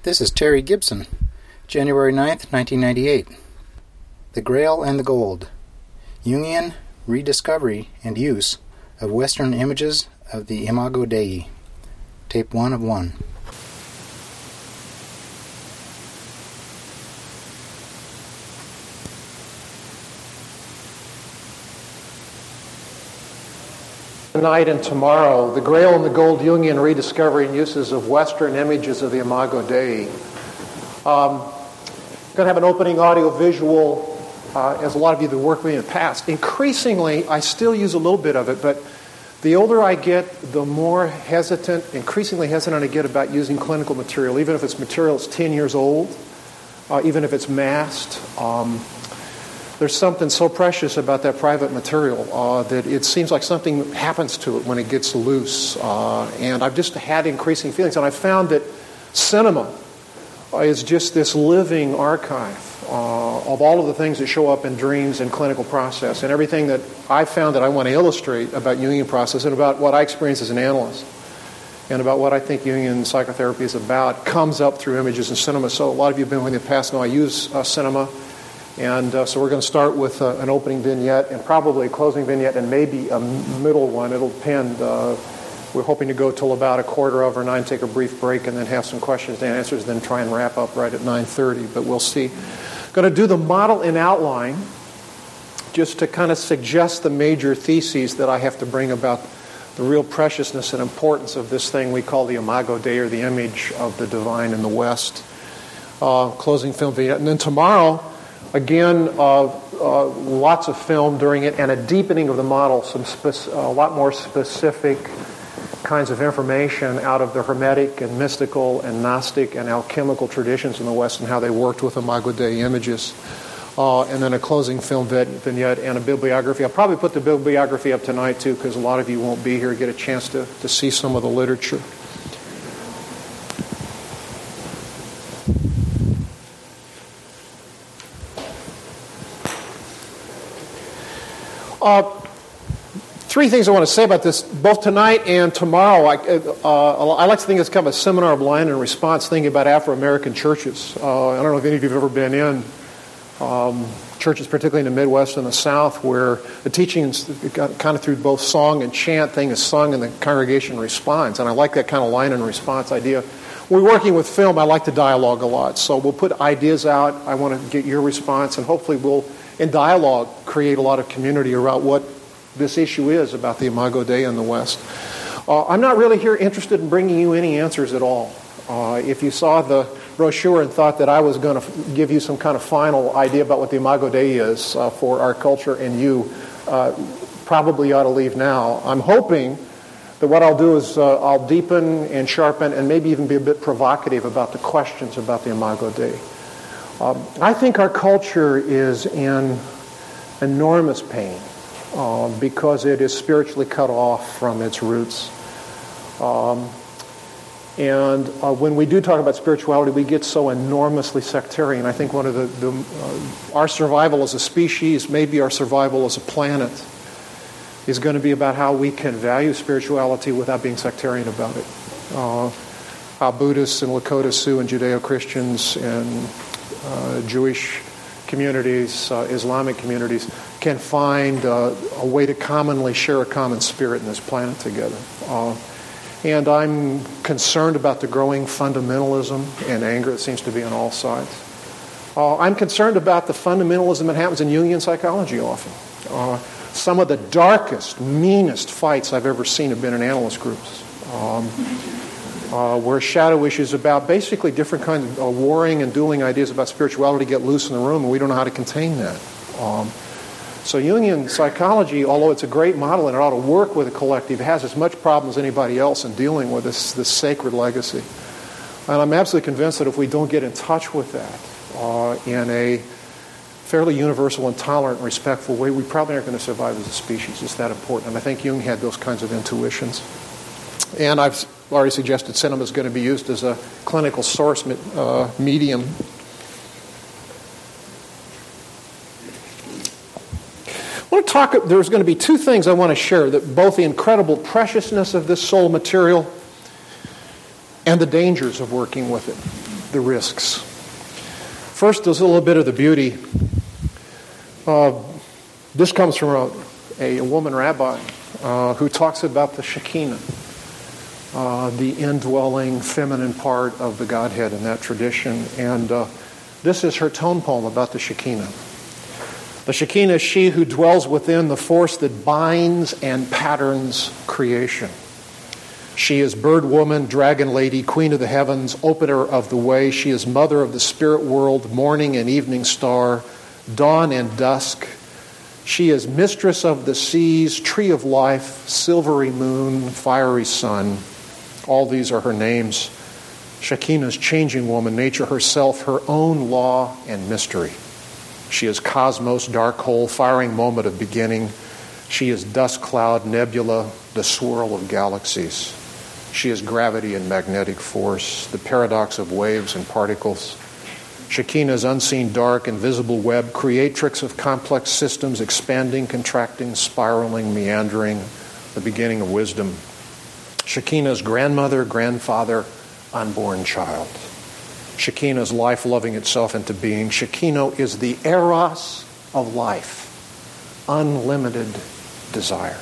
This is Terry Gibson, January 9th, 1998. The Grail and the Gold, Jungian Rediscovery and Use of Western Images of the Imago Dei, Tape 1 of 1. Tonight and tomorrow, The Grail and the Gold, Jungian Rediscovery and Uses of Western Images of the Imago Dei. I'm going to have an opening audio-visual, as a lot of you that worked with me in the past. Increasingly, I still use a little bit of it, but the older I get, the more increasingly hesitant I get about using clinical material, even if it's material that's 10 years old, even if it's masked. There's something so precious about that private material that it seems like something happens to it when it gets loose. And I've just had increasing feelings. And I found that cinema is just this living archive of all of the things that show up in dreams and clinical process. And everything that I found that I want to illustrate about Jungian process and about what I experience as an analyst and about what I think Jungian psychotherapy is about comes up through images and cinema. So a lot of you have been with me in the past know I use cinema. And so we're going to start with an opening vignette and probably a closing vignette and maybe a middle one. It'll depend. We're hoping to go till about 8:45 or 9, take a brief break, and then have some questions and answers, then try and wrap up right at 9:30. But we'll see. Going to do the model in outline just to kind of suggest the major theses that I have to bring about the real preciousness and importance of this thing we call the Imago Dei, or the image of the divine in the West. Closing film vignette. And then tomorrow, again, lots of film during it and a deepening of the model, a lot more specific kinds of information out of the Hermetic and mystical and Gnostic and alchemical traditions in the West and how they worked with Imago Dei images. And then a closing film vignette and a bibliography. I'll probably put the bibliography up tonight too, because a lot of you won't be here, get a chance to see some of the literature. Three things I want to say about this, both tonight and tomorrow. I like to think it's kind of a seminar of line and response, thinking about Afro-American churches. I don't know if any of you have ever been in churches, particularly in the Midwest and the South, where the teaching is kind of through both song and chant thing is sung and the congregation responds. And I like that kind of line and response idea. When we're working with film, I like to dialogue a lot. So we'll put ideas out. I want to get your response, and hopefully we'll, in dialogue, create a lot of community around what this issue is about the Imago Dei in the West. I'm not really here interested in bringing you any answers at all. If you saw the brochure and thought that I was going to give you some kind of final idea about what the Imago Dei is for our culture and you, probably ought to leave now. I'm hoping that what I'll do is I'll deepen and sharpen and maybe even be a bit provocative about the questions about the Imago Dei. I think our culture is in enormous pain because it is spiritually cut off from its roots. And when we do talk about spirituality, we get so enormously sectarian. I think one of our survival as a species, maybe our survival as a planet, is going to be about how we can value spirituality without being sectarian about it. How Buddhists and Lakota Sioux and Judeo-Christians and Jewish communities, Islamic communities, can find a way to commonly share a common spirit in this planet together. And I'm concerned about the growing fundamentalism and anger that seems to be on all sides. I'm concerned about the fundamentalism that happens in Jungian psychology often. Some of the darkest, meanest fights I've ever seen have been in analyst groups, where shadow issues about basically different kinds of warring and dueling ideas about spirituality get loose in the room, and we don't know how to contain that. So Jungian psychology, although it's a great model and it ought to work with a collective, has as much problem as anybody else in dealing with this sacred legacy. And I'm absolutely convinced that if we don't get in touch with that in a fairly universal and tolerant and respectful way, we probably aren't going to survive as a species. It's that important. And I think Jung had those kinds of intuitions. And I've already suggested cinema is going to be used as a clinical source medium. I want to talk, there's going to be two things I want to share, that both the incredible preciousness of this soul material and the dangers of working with it. the risks. First, there's a little bit of the beauty. This comes from a woman rabbi who talks about the Shekinah, the indwelling feminine part of the Godhead in that tradition. And this is her tone poem about the Shekinah. The Shekinah is she who dwells within the force that binds and patterns creation. She is bird woman, dragon lady, queen of the heavens, opener of the way. She is mother of the spirit world, morning and evening star, dawn and dusk. She is mistress of the seas, tree of life, silvery moon, fiery sun. All these are her names. Shekinah's changing woman, nature herself, her own law and mystery. She is cosmos, dark hole, firing moment of beginning. She is dust cloud, nebula, the swirl of galaxies. She is gravity and magnetic force, the paradox of waves and particles. Shekinah's unseen dark, invisible web, creatrix of complex systems, expanding, contracting, spiraling, meandering, the beginning of wisdom. Shekinah's grandmother, grandfather, unborn child. Shekinah's life loving itself into being. Shekinah is the eros of life, unlimited desire.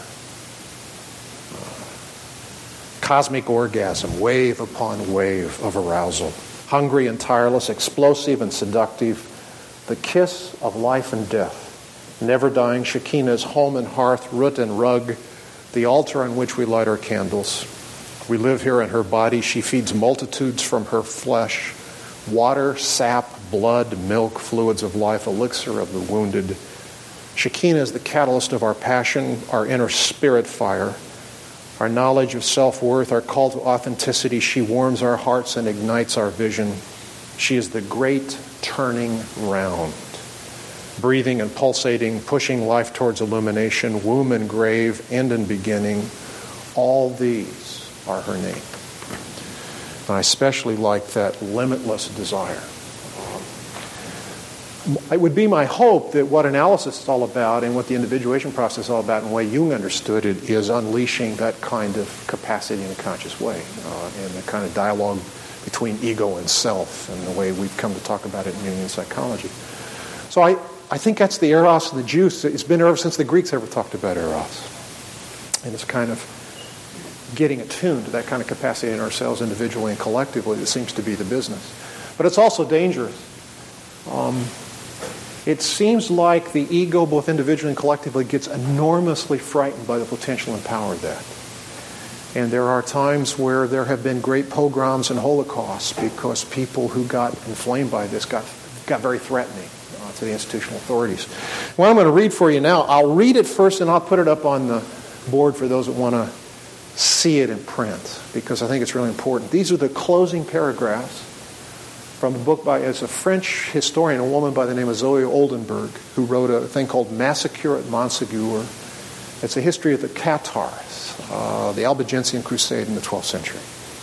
Cosmic orgasm, wave upon wave of arousal. Hungry and tireless, explosive and seductive, the kiss of life and death. Never dying Shekinah's home and hearth, root and rug, the altar on which we light our candles. We live here in her body. She feeds multitudes from her flesh. Water, sap, blood, milk, fluids of life, elixir of the wounded. Shekinah is the catalyst of our passion, our inner spirit fire, our knowledge of self-worth, our call to authenticity. She warms our hearts and ignites our vision. She is the great turning round, breathing and pulsating, pushing life towards illumination, womb and grave, end and beginning. All these are her name. And I especially like that limitless desire. It would be my hope that what analysis is all about and what the individuation process is all about and the way Jung understood it is unleashing that kind of capacity in a conscious way and the kind of dialogue between ego and self and the way we've come to talk about it in Jungian psychology. So I think that's the eros and the juice. It's been ever since the Greeks ever talked about eros. And it's kind of getting attuned to that kind of capacity in ourselves individually and collectively that seems to be the business. But it's also dangerous. It seems like the ego, both individually and collectively, gets enormously frightened by the potential and power of that. And there are times where there have been great pogroms and holocausts because people who got inflamed by this got very threatening to the institutional authorities. What I'm going to read for you now, I'll read it first and I'll put it up on the board for those that want to see it in print because I think it's really important. These are the closing paragraphs from a book by, as a French historian, a woman by the name of Zoe Oldenburg, who wrote a thing called Massacre at Montségur. It's a history of the Cathars, the Albigensian Crusade in the 12th century.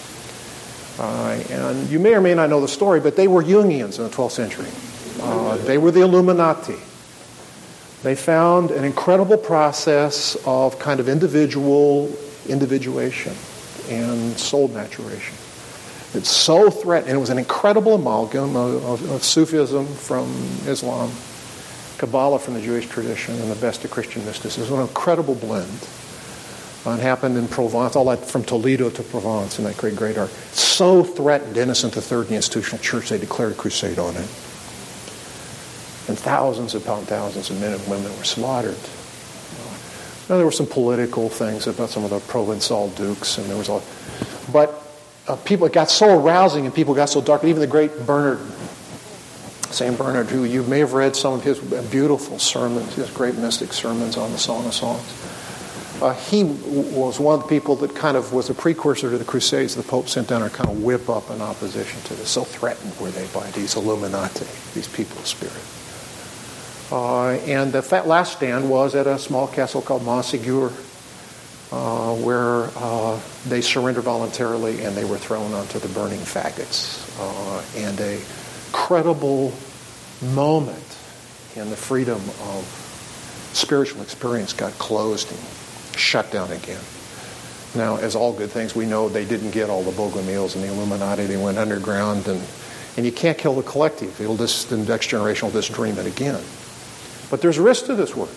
And you may or may not know the story, but they were Jungians in the 12th century. They were the Illuminati. They found an incredible process of kind of individuation and soul maturation. It's so threatening. It was an incredible amalgam of Sufism from Islam, Kabbalah from the Jewish tradition, and the best of Christian mysticism. An incredible blend. It happened in Provence, all that from Toledo to Provence in that great art. So threatened Innocent III and the institutional church, they declared a crusade on it. And thousands upon thousands of men and women were slaughtered. Now, there were some political things about some of the Provençal dukes, and there was but people, it got so arousing and people got so dark. Even the great Bernard, St. Bernard, who you may have read some of his beautiful sermons, his great mystic sermons on the Song of Songs. He was one of the people that kind of was a precursor to the Crusades the Pope sent down to kind of whip up in opposition to this. So threatened were they by these Illuminati, these people of spirit. And the last stand was at a small castle called Montségur, where they surrendered voluntarily and they were thrown onto the burning faggots. And a credible moment in the freedom of spiritual experience got closed and shut down again. Now, as all good things, we know they didn't get all the Bogomils and the Illuminati. They went underground and And you can't kill the collective. The next generation will just dream it again. But there's risk to this work.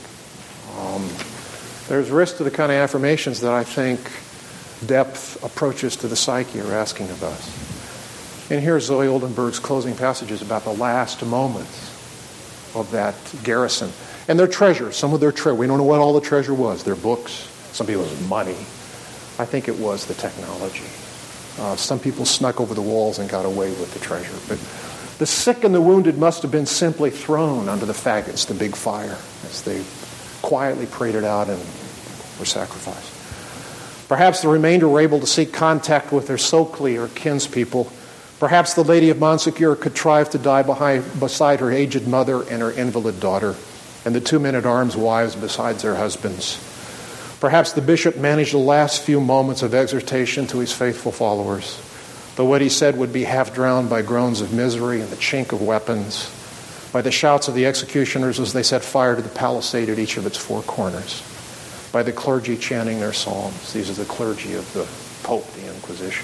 There's risk to the kind of affirmations that I think depth approaches to the psyche are asking of us. And here's Zoe Oldenburg's closing passages about the last moments of that garrison. And their treasure, some of their treasure. We don't know what all the treasure was. Their books, some people it was money. I think it was the technology. Some people snuck over the walls and got away with the treasure. But the sick and the wounded must have been simply thrown under the faggots, the big fire, as they quietly prayed it out and were sacrificed. Perhaps the remainder were able to seek contact with their Sokli or kinspeople. Perhaps the Lady of Montsegur contrived to die beside her aged mother and her invalid daughter, and the 2 men-at-arms wives beside their husbands. Perhaps the bishop managed the last few moments of exhortation to his faithful followers, though what he said would be half drowned by groans of misery and the chink of weapons, by the shouts of the executioners as they set fire to the palisade at each of its 4 corners, by the clergy chanting their psalms. These are the clergy of the Pope, the Inquisition.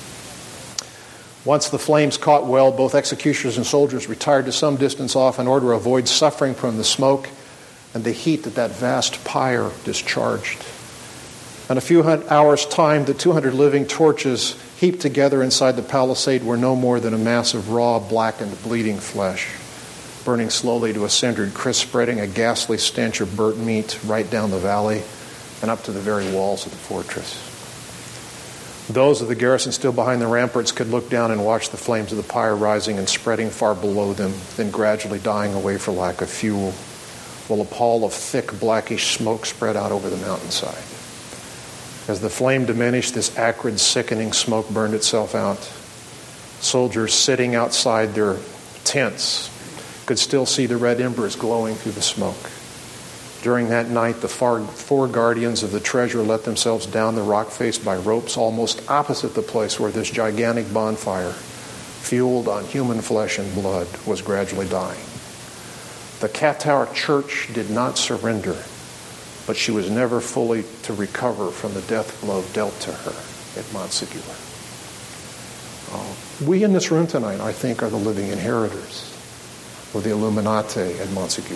Once the flames caught well, both executioners and soldiers retired to some distance off in order to avoid suffering from the smoke and the heat that vast pyre discharged. In a few hours' time, the 200 living torches heaped together inside the palisade were no more than a mass of raw, blackened, bleeding flesh, burning slowly to a cindered crisp, spreading a ghastly stench of burnt meat right down the valley and up to the very walls of the fortress. Those of the garrison still behind the ramparts could look down and watch the flames of the pyre rising and spreading far below them, then gradually dying away for lack of fuel, while a pall of thick, blackish smoke spread out over the mountainside. As the flame diminished, this acrid, sickening smoke burned itself out. Soldiers sitting outside their tents could still see the red embers glowing through the smoke. During that night, the 4 guardians of the treasure let themselves down the rock face by ropes almost opposite the place where this gigantic bonfire, fueled on human flesh and blood, was gradually dying. The Cathar Church did not surrender, but she was never fully to recover from the death blow dealt to her at Montsegur. We in this room tonight, I think, are the living inheritors of the Illuminati at Montsegur.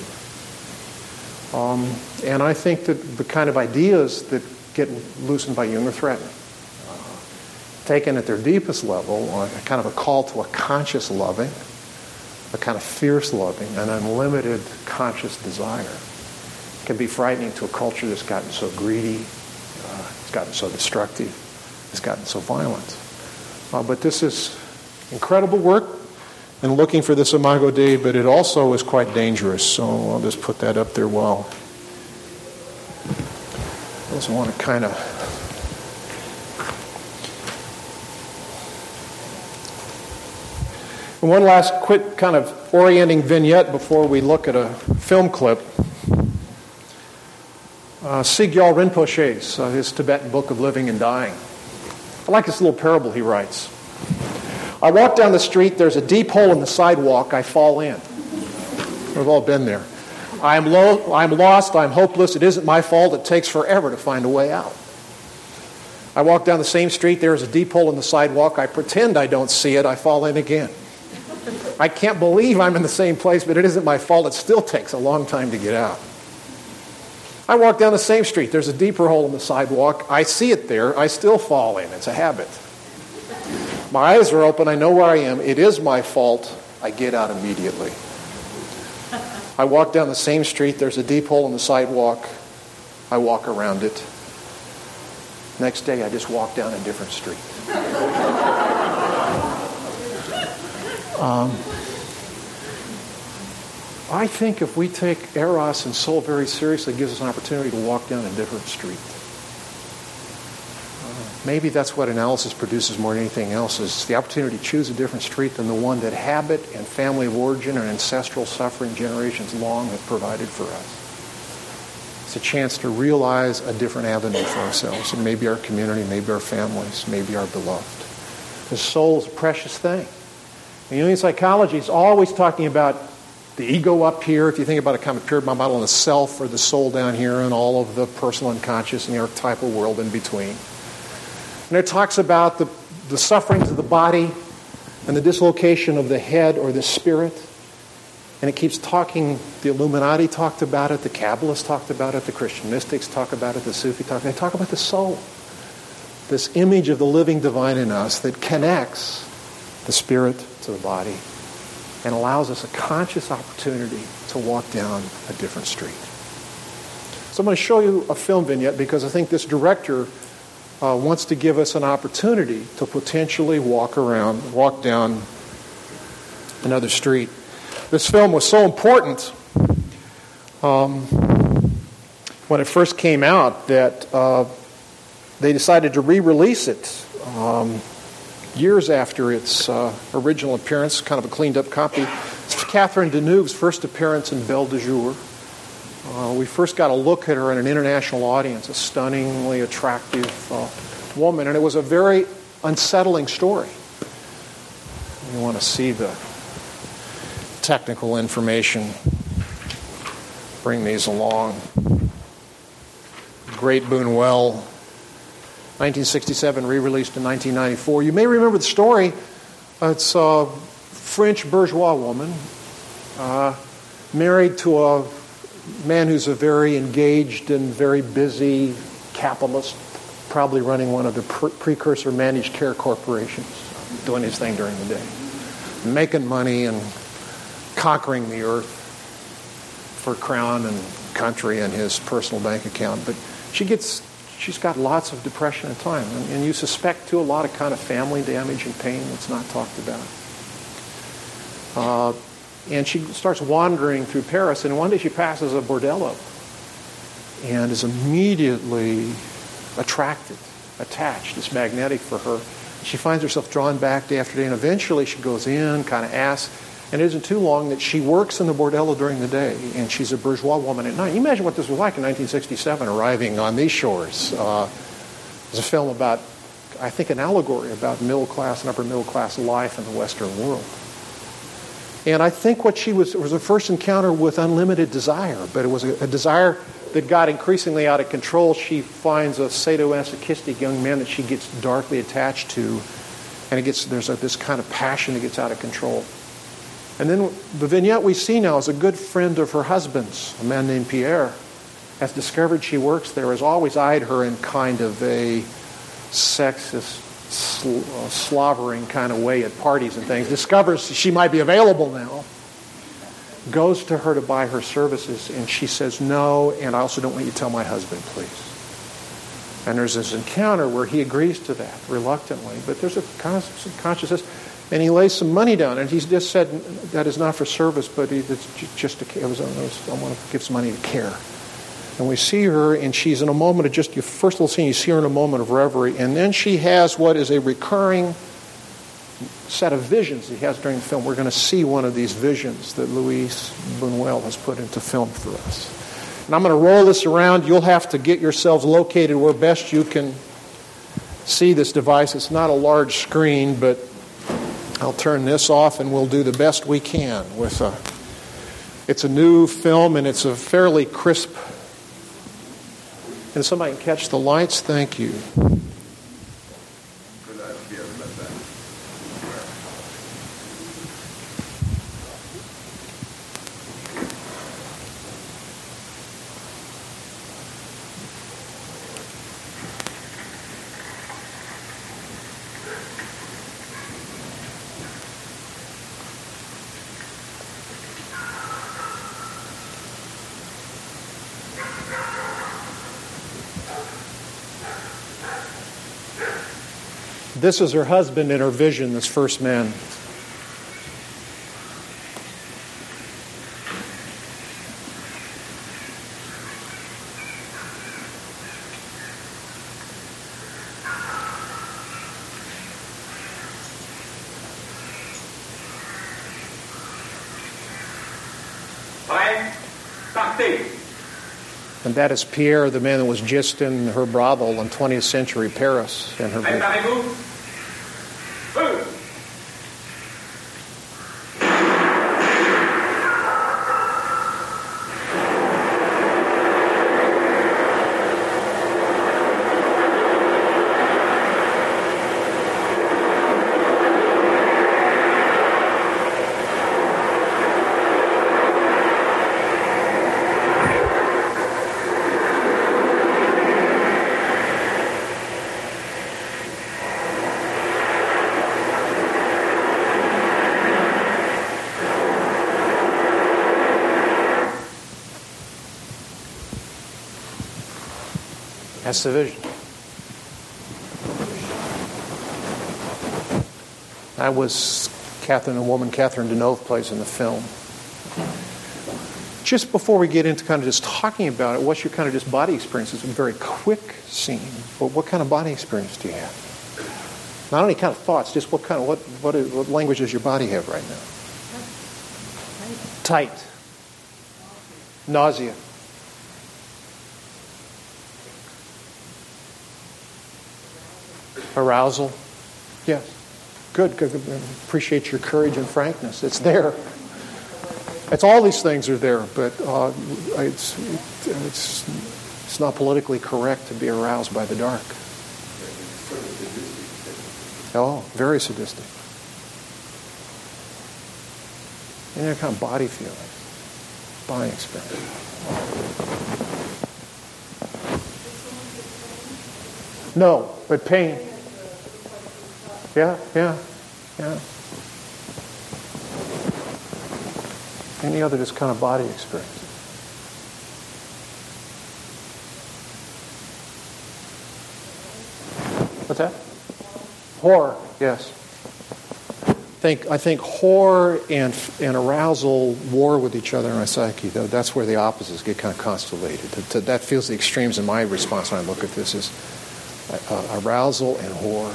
And I think that the kind of ideas that get loosened by Jung are threatening. Taken at their deepest level, kind of a call to a conscious loving, a kind of fierce loving, an unlimited conscious desire, can be frightening to a culture that's gotten so greedy, it's gotten so destructive, it's gotten so violent. But this is incredible work in looking for this Imago Dei, but it also is quite dangerous. So I'll just put that up there while I just want to kind of and one last quick kind of orienting vignette before we look at a film clip. Sigyal Rinpoche's his Tibetan Book of Living and Dying. I like this little parable he writes. I walk down the street, there's a deep hole in the sidewalk, I fall in. We've all been there. I'm lost, I'm hopeless, it isn't my fault, it takes forever to find a way out. I walk down the same street, there's a deep hole in the sidewalk, I pretend I don't see it, I fall in again. I can't believe I'm in the same place, but it isn't my fault, it still takes a long time to get out. I walk down the same street, there's a deeper hole in the sidewalk, I see it there, I still fall in, it's a habit. My eyes are open, I know where I am, it is my fault, I get out immediately. I walk down the same street, there's a deep hole in the sidewalk, I walk around it. Next day I just walk down a different street. I think if we take Eros and soul very seriously, it gives us an opportunity to walk down a different street. Maybe that's what analysis produces more than anything else, is the opportunity to choose a different street than the one that habit and family of origin and ancestral suffering generations long have provided for us. It's a chance to realize a different avenue for ourselves, and maybe our community, maybe our families, maybe our beloved. The soul is a precious thing. And Jungian psychology is always talking about the ego up here, if you think about a kind of pyramid model, and the self or the soul down here, and all of the personal unconscious and the archetypal world in between. And it talks about the sufferings of the body, and the dislocation of the head or the spirit. And it keeps talking, the Illuminati talked about it, the Kabbalists talked about it, the Christian mystics talk about it, the Sufi talk about it. They talk about the soul. This image of the living divine in us that connects the spirit to the body and allows us a conscious opportunity to walk down a different street. So I'm going to show you a film vignette because I think this director wants to give us an opportunity to potentially walk down another street. This film was so important when it first came out that they decided to re-release it years after its original appearance, kind of a cleaned-up copy. It's Catherine Deneuve's first appearance in Belle de Jour. We first got a look at her in an international audience, a stunningly attractive woman, and it was a very unsettling story. You want to see the technical information. Bring these along. Great Buñuel, 1967, re-released in 1994. You may remember the story. It's a French bourgeois woman married to a man who's a very engaged and very busy capitalist, probably running one of the precursor managed care corporations, doing his thing during the day, making money and conquering the earth for crown and country and his personal bank account. But she's got lots of depression and time, and you suspect too a lot of kind of family damage and pain that's not talked about. And she starts wandering through Paris, and one day she passes a bordello and is immediately attached. It's magnetic for her. She finds herself drawn back day after day, and eventually she goes in, kind of asks, and it isn't too long that she works in the bordello during the day, and she's a bourgeois woman at night. You imagine what this was like in 1967, arriving on these shores. There's a film about, I think, an allegory about middle class and upper middle class life in the Western world. And I think what it was her first encounter with unlimited desire, but it was a desire that got increasingly out of control. She finds a sadomasochistic young man that she gets darkly attached to, and there's this kind of passion that gets out of control. And then the vignette we see now is a good friend of her husband's, a man named Pierre, has discovered she works there, has always eyed her in kind of a sexist, slavering kind of way at parties and things, discovers she might be available now, goes to her to buy her services, and she says, no, and I also don't want you to tell my husband, please. And there's this encounter where he agrees to that, reluctantly, but there's a consciousness, and he lays some money down, and he's just said, that is not for service, but it's just I want to give some money to care. And we see her, and she's in a moment of just, your first little scene, you see her in a moment of reverie, and then she has what is a recurring set of visions he has during the film. We're going to see one of these visions that Luis Buñuel has put into film for us. And I'm going to roll this around. You'll have to get yourselves located where best you can see this device. It's not a large screen, but I'll turn this off, and we'll do the best we can with it's a new film, and it's a fairly crisp. Can somebody catch the lights? Thank you. This is her husband in her vision, this first man. And that is Pierre, the man that was just in her brothel in 20th century Paris. And her That's the vision. That was Catherine, a woman Catherine Deneuve plays in the film. Just before we get into kind of just talking about it, what's your kind of just body experience? It's a very quick scene, but what kind of body experience do you have? Not only kind of thoughts, just what language does your body have right now? Tight. Nausea. Arousal. Yes. Good. Appreciate your courage and frankness. It's there. It's all these things are there, but it's not politically correct to be aroused by the dark. Oh, very sadistic. Any kind of body feeling, body experience. No, but pain. Yeah. Any other just kind of body experience? What's that? Horror, yes. I think horror and arousal war with each other in my psyche. Though that's where the opposites get kind of constellated. That feels the extremes in my response when I look at this is arousal and horror.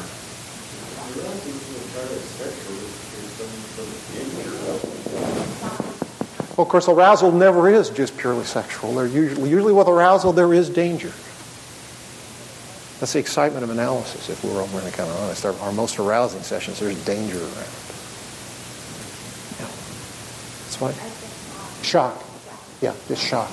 Well, of course, arousal never is just purely sexual. Usually with arousal, there is danger. That's the excitement of analysis, if we're really kind of honest. Our most arousing sessions, there's danger around. Yeah. That's why. Shock. Yeah, just shock.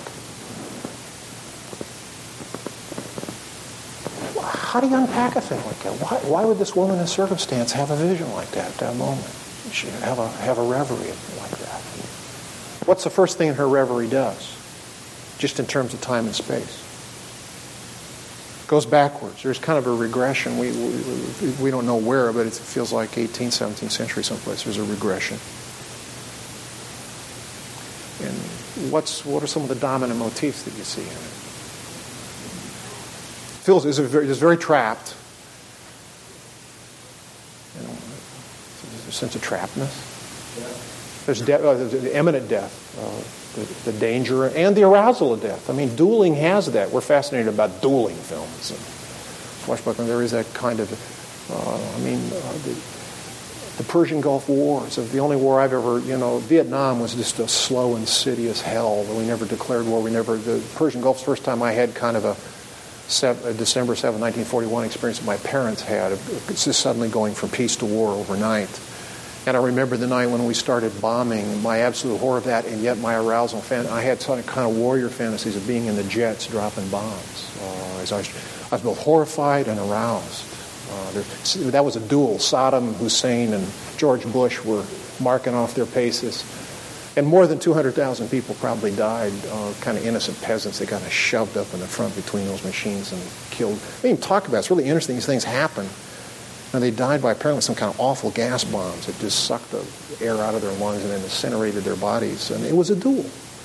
How do you unpack a thing like that? Why would this woman in circumstance have a vision like that, that moment? She have a reverie like that. What's the first thing her reverie does? Just in terms of time and space. Goes backwards. There's kind of a regression. We don't know where, but it feels like 18th, 17th century someplace. There's a regression. And what are some of the dominant motifs that you see in it? Feels is very trapped. There's a sense of trappedness. There's the imminent death, the danger, and the arousal of death. I mean, dueling has that. We're fascinated about dueling films. And there is that kind of, the Persian Gulf Wars. The only war I've ever, Vietnam was just a slow, insidious hell. We never declared war. The Persian Gulf's first time I had kind of a December 7, 1941 experience that my parents had. It's just suddenly going from peace to war overnight. And I remember the night when we started bombing, my absolute horror of that, and yet my arousal. I had some kind of warrior fantasies of being in the jets dropping bombs. I was both horrified and aroused. That was a duel. Saddam Hussein and George Bush were marking off their paces. And more than 200,000 people probably died, kind of innocent peasants. They got shoved up in the front between those machines and killed. I mean, talk about it. It's really interesting. These things happen. And they died by apparently some kind of awful gas bombs that just sucked the air out of their lungs and then incinerated their bodies. And it was a duel.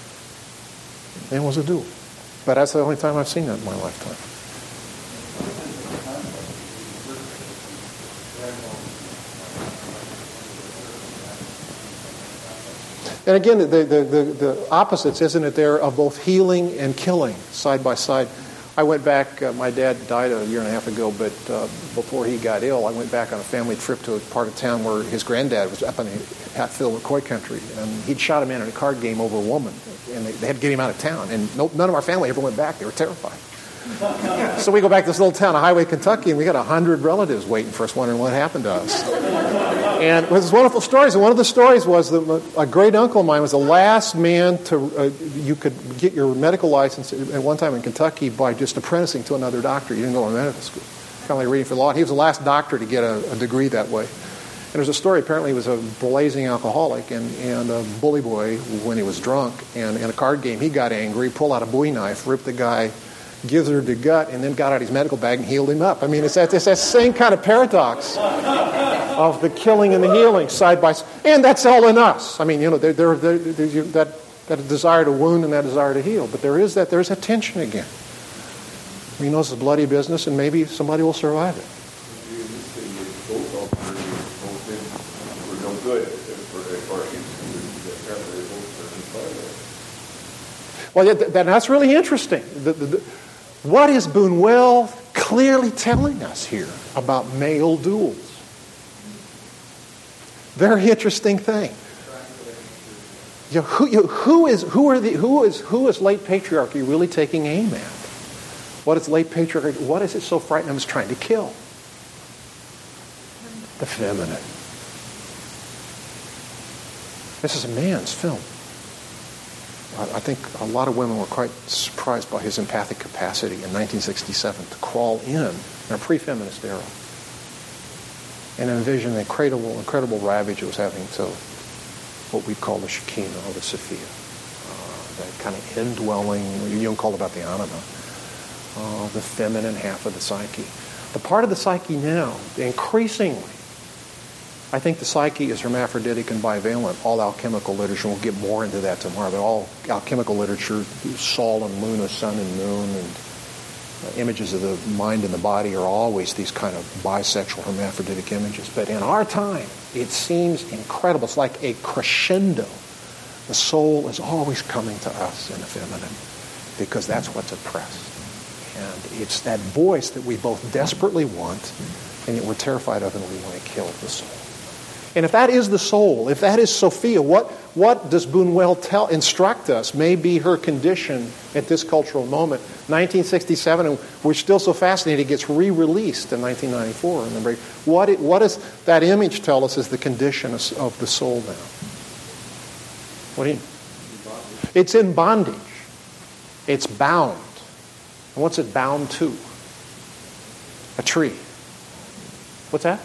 But that's the only time I've seen that in my lifetime. And again, the opposites, isn't it, there, of both healing and killing side by side. I went back, my dad died a year and a half ago, but before he got ill, I went back on a family trip to a part of town where his granddad was up in Hatfield, McCoy country, and he'd shot a man in a card game over a woman, and they had to get him out of town, and none of our family ever went back. They were terrified. So we go back to this little town of Highway, Kentucky, and we got 100 relatives waiting for us, wondering what happened to us. And it was wonderful stories. And one of the stories was that a great uncle of mine was the last man to. You could get your medical license at one time in Kentucky by just apprenticing to another doctor. You didn't go to medical school. Kind of like reading for law. He was the last doctor to get a degree that way. And there's a story. Apparently, he was a blazing alcoholic and a bully boy when he was drunk. And in a card game, he got angry, pulled out a Bowie knife, ripped the guy gizzard to gut, and then got out his medical bag and healed him up. I mean, it's that same kind of paradox of the killing and the healing side by side. And that's all in us. I mean, there's that desire to wound and that desire to heal. But there's that tension again. He knows it's bloody business, and maybe somebody will survive it. Well, that's really interesting. What is Buñuel clearly telling us here about male duels? Very interesting thing. Who is late patriarchy really taking aim at? What is late patriarchy? What is it so frightening it's trying to kill? The feminine. This is a man's film. I think a lot of women were quite surprised by his empathic capacity in 1967 to crawl in a pre-feminist era and envision the incredible ravage it was having to what we call the Shekinah or the Sophia, that kind of indwelling, Jung called about the anima, the feminine half of the psyche. The part of the psyche now, increasingly, I think the psyche is hermaphroditic and bivalent. All alchemical literature, we'll get more into that tomorrow, but all alchemical literature, Sol and Luna, sun and moon, and images of the mind and the body are always these kind of bisexual hermaphroditic images. But in our time, it seems incredible. It's like a crescendo. The soul is always coming to us in the feminine because that's what's oppressed. And it's that voice that we both desperately want and yet we're terrified of and we want to kill the soul. And if that is the soul, if that is Sophia, what does Buñuel instruct us may be her condition at this cultural moment? 1967, and we're still so fascinated, it gets re-released in 1994. Remember, what does that image tell us is the condition of the soul now? What do you mean? It's in bondage. It's bound. And what's it bound to? A tree. What's that?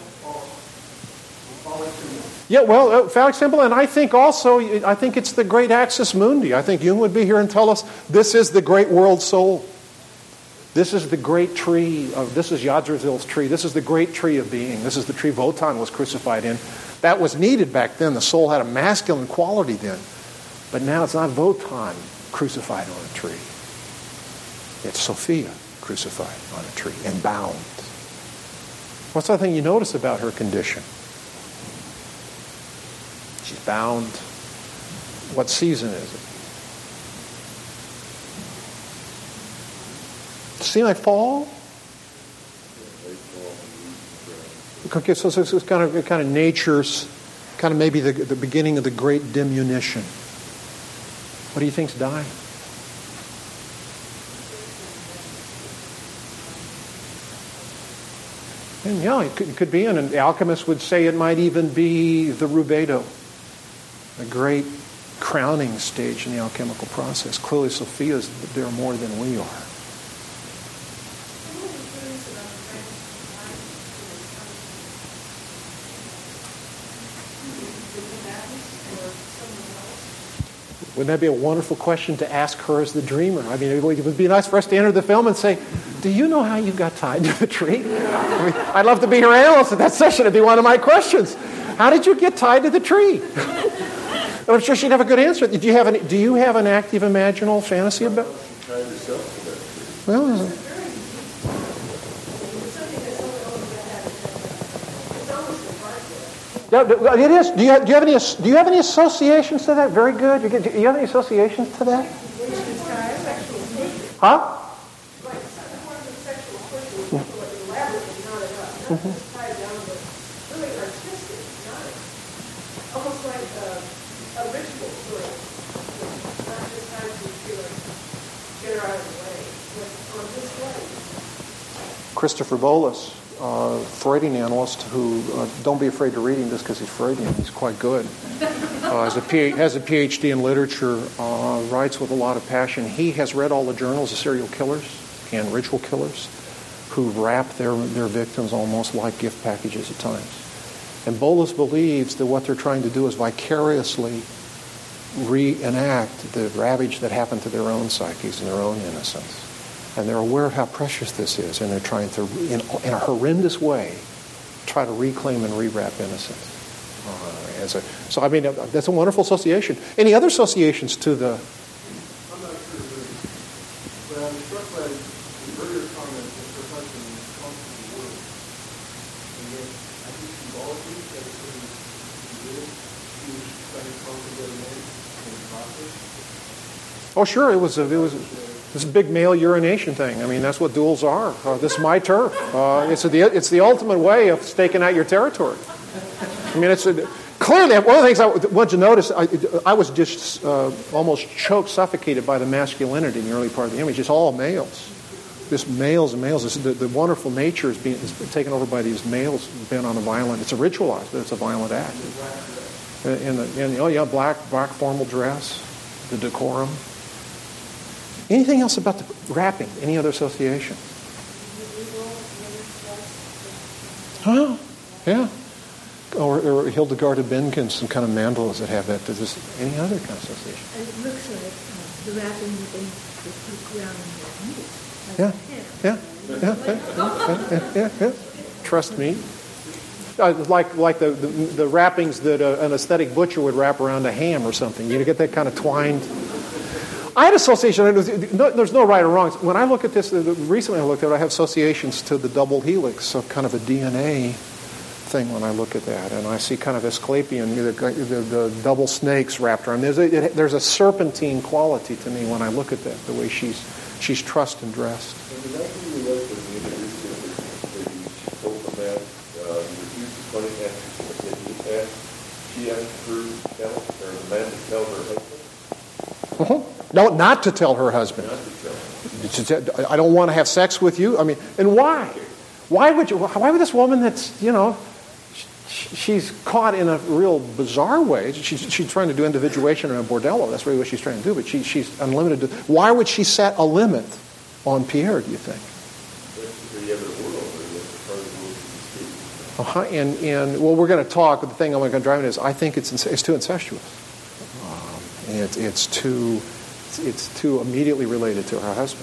Yeah, well, phallic symbol, and I think it's the great axis mundi. I think Jung would be here and tell us this is the great world soul. This is the great tree. This is Yggdrasil's tree. This is the great tree of being. This is the tree Wotan was crucified in. That was needed back then. The soul had a masculine quality then. But now it's not Wotan crucified on a tree. It's Sophia crucified on a tree and bound. What's the other thing you notice about her condition? She's bound. What season is it? Seem like fall? Okay, so it's kind of nature's, kind of maybe the beginning of the great diminution. What do you think's dying? And yeah, it could be, and the alchemists would say it might even be the rubedo, a great crowning stage in the alchemical process. Clearly, Sophia's there more than we are. Wouldn't that be a wonderful question to ask her as the dreamer? I mean, it would be nice for us to enter the film and say, do you know how you got tied to the tree? I mean, I'd love to be her analyst at that session. It'd be one of my questions. How did you get tied to the tree? And I'm sure she'd have a good answer. Do you have an active imaginal fantasy about it? She tied herself to that tree. Well, it is. Do you have any associations to that? Very good. Do you have any associations to that? Huh? Almost like a ritual sort of, not just how to feel like get her out of the way, but on display. Christopher Bolus, Freudian analyst who, don't be afraid to read him just because he's Freudian, he's quite good. Has a PhD in literature, writes with a lot of passion. He has read all the journals of serial killers and ritual killers who wrap their victims almost like gift packages at times. And Bolus believes that what they're trying to do is vicariously reenact the ravage that happened to their own psyches and their own innocence. And they're aware of how precious this is, and they're trying to, in a horrendous way, try to reclaim and rewrap innocence. So, I mean, that's a wonderful association. Any other associations to the... I'm not sure, but I'm struck by the earlier comment Oh, sure, it was this big male urination thing. I mean, that's what duels are. This is my turf. It's the ultimate way of staking out your territory. I mean, clearly, one of the things I want you to notice, I was just almost suffocated by the masculinity in the early part of the image. It's all males. Just males and males. The wonderful nature is taken over by these males bent on a violent. It's a ritualized, but it's a violent act. And black formal dress, the decorum. Anything else about the wrapping? Any other association? Oh, yeah. Or Hildegard of Bingen, some kind of mandalas that have that. Does any other kind of association? It looks like the wrapping that they put around their meat. Yeah. Trust me. Like the wrappings that an aesthetic butcher would wrap around a ham or something. You get that kind of twined. I had association. There's no right or wrong. When I look at this, recently I looked at it, I have associations to the double helix of kind of a DNA thing when I look at that. And I see kind of Asclepian, the double snakes wrapped around. There's a serpentine quality to me when I look at that, the way she's trussed and dressed. And did I give you like when we introduced him that he told the man he refused to put it and she asked her to tell, or the man to tell her husband? No, not to tell her husband. I don't want to have sex with you. I mean, and why? Why would this woman that's, she's caught in a real bizarre way. She's trying to do individuation in a bordello. That's really what she's trying to do. But she's unlimited. Why would she set a limit on Pierre, do you think? And we're going to talk. But the thing I'm going to drive in is I think it's too incestuous. It's too immediately related to her husband.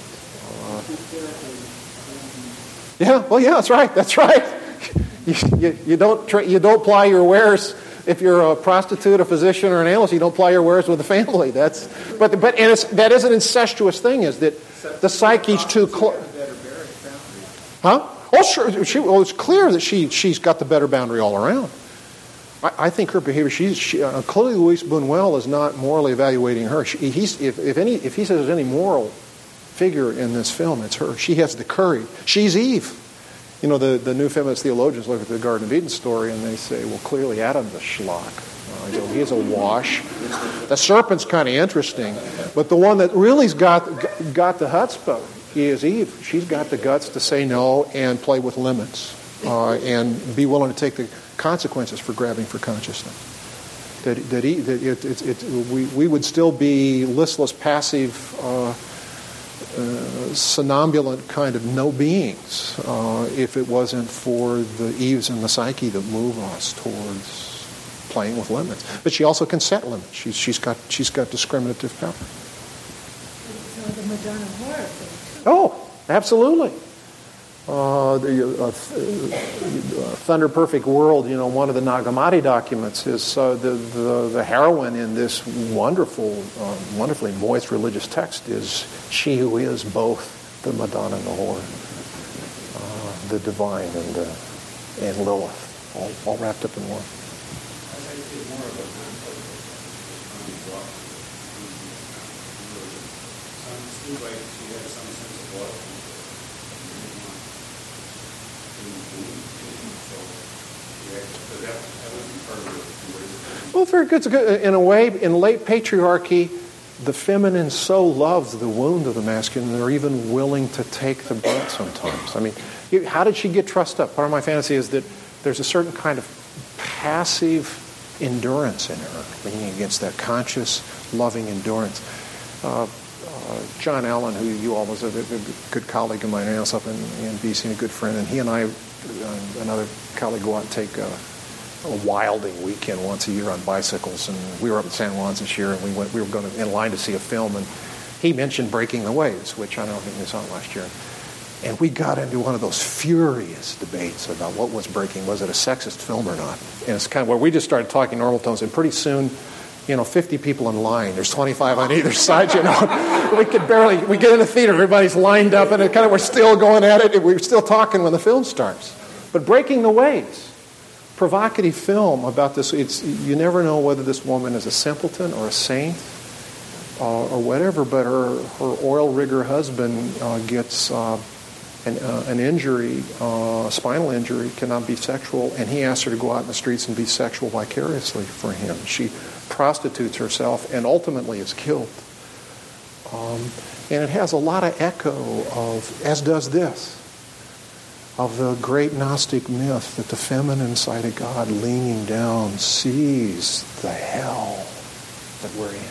That's right. You don't ply your wares if you're a prostitute, a physician, or an analyst. You don't ply your wares with the family. That is an incestuous thing. Is that the psyche's too close? Huh? Oh, sure. It's clear that she's got the better boundary all around. I think her behavior. Clearly, Luis Buñuel is not morally evaluating her. If he says there's any moral figure in this film, it's her. She has the courage. She's Eve. The new feminist theologians look at the Garden of Eden story and they say, well, clearly Adam's a schlock. He's a wash. The serpent's kind of interesting, but the one that really's got the chutzpah is Eve. She's got the guts to say no and play with limits and be willing to take the consequences for grabbing for consciousness. We would still be listless, passive, somnambulant kind of no beings if it wasn't for the Eves and the psyche that move us towards playing with limits. But she also can set limits. She's got discriminative power. So the Madonna horror thing. Oh, absolutely. Thunder Perfect World, one of the Nagamati documents is the heroine in this wonderfully moist religious text is she who is both the Madonna and the whore, the divine and Lilith, all wrapped up in one. Well, very good. In a way, in late patriarchy, the feminine so loves the wound of the masculine, they're even willing to take the brunt sometimes. I mean, how did she get trussed up? Part of my fantasy is that there's a certain kind of passive endurance in her, leaning against that conscious, loving endurance. John Allen, who you all was a good colleague of mine, up in BC, and a good friend, and he and I, another colleague, go out and take a wilding weekend once a year on bicycles, and we were up in San Juan this year, and we were going in line to see a film, and he mentioned Breaking the Waves, which I don't think we saw last year, and we got into one of those furious debates about what was Breaking. Was it a sexist film or not? And it's kind of where we just started talking normal tones, and pretty soon, 50 people in line. There's 25 on either side, We get in the theater, everybody's lined up, and we're still going at it, and we're still talking when the film starts. But Breaking the Waves provocative film about this. You never know whether this woman is a simpleton or a saint or whatever, but her oil rigger husband gets an injury, a spinal injury, cannot be sexual, and he asks her to go out in the streets and be sexual vicariously for him. She prostitutes herself and ultimately is killed. And it has a lot of echo of, as does this, of the great Gnostic myth that the feminine side of God leaning down sees the hell that we're in.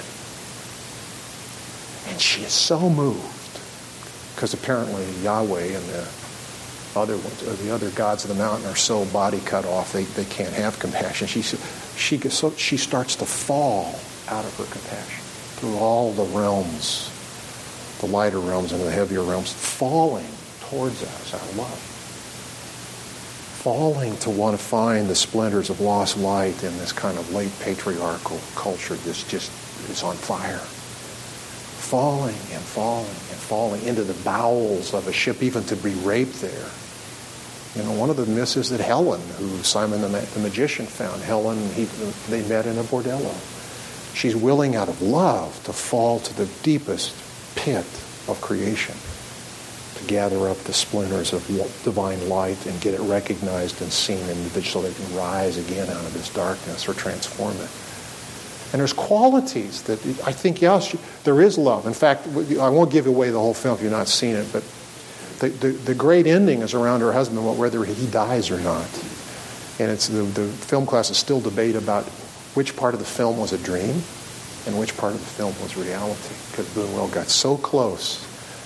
And she is so moved, because apparently Yahweh and the other gods of the mountain are so body cut off they can't have compassion. She starts to fall out of her compassion through all the realms, the lighter realms and the heavier realms, falling towards us, our love. Falling to want to find the splinters of lost light in this kind of late patriarchal culture that's just is on fire. Falling and falling and falling into the bowels of a ship, even to be raped there. You know, one of the myths is that Helen, who Simon the magician found, they met in a bordello. She's willing out of love to fall to the deepest pit of creation, to gather up the splinters of divine light and get it recognized and seen individually so they can rise again out of this darkness or transform it. And there's qualities that I think, yes, there is love. In fact, I won't give away the whole film if you've not seen it, but the great ending is around her husband, whether he dies or not. And it's the film classes still debate about which part of the film was a dream and which part of the film was reality, because Buñuel got so close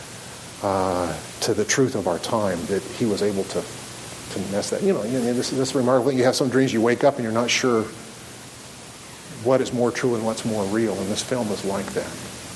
to the truth of our time that he was able to mess that. You know, this is remarkable. You have some dreams, you wake up and you're not sure what is more true and what's more real, and this film is like that.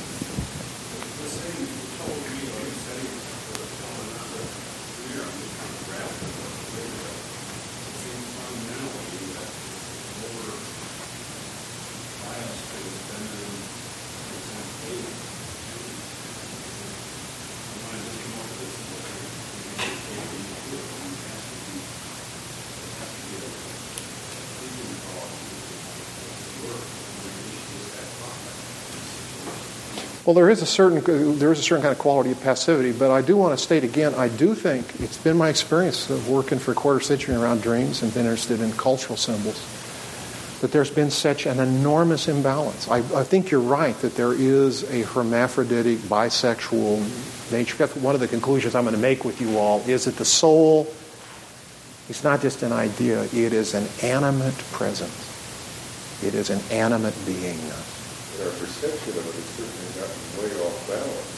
Well, there is a certain kind of quality of passivity, but I do want to state again, I do think it's been my experience of working for a quarter century around dreams and been interested in cultural symbols, that there's been such an enormous imbalance. I think you're right that there is a hermaphroditic, bisexual nature. That's one of the conclusions I'm going to make with you all, is that the soul is not just an idea, it is an animate presence. It is an animate beingness. But our perception of it has certainly gotten way off balance.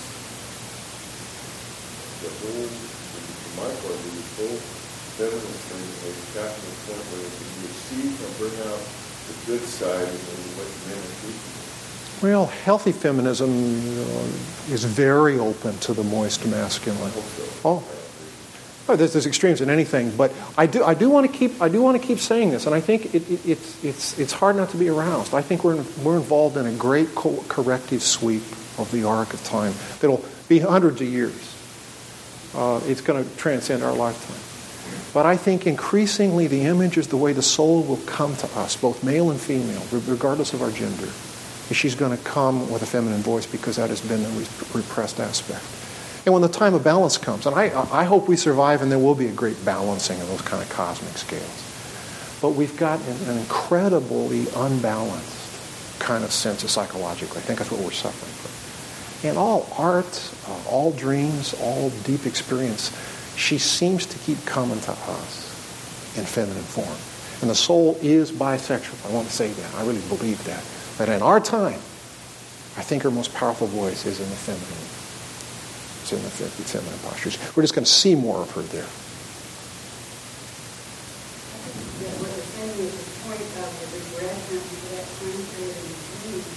The whole, from my point of view, the whole feminine thing has gotten to the point where it can be received and bring out the good side and what men are teaching. Well, healthy feminism is very open to the moist masculine. There's extremes in anything, but I do want to keep saying this, and I think it's hard not to be aroused. I think we're involved in a great corrective sweep of the arc of time that'll be hundreds of years. It's going to transcend our lifetime. But I think increasingly the image is the way the soul will come to us, both male and female, regardless of our gender. She's going to come with a feminine voice because that has been the repressed aspect. And when the time of balance comes, and I hope we survive and there will be a great balancing of those kind of cosmic scales. But we've got an incredibly unbalanced kind of sense of psychologically. I think that's what we're suffering from. And all art, all dreams, all deep experience, she seems to keep coming to us in feminine form. And the soul is bisexual. I want to say that. I really believe that. But in our time, I think her most powerful voice is in the feminine. It's in the feminine postures. We're just going to see more of her there. Yeah, what you're saying is the point of the regression to that time period in dream.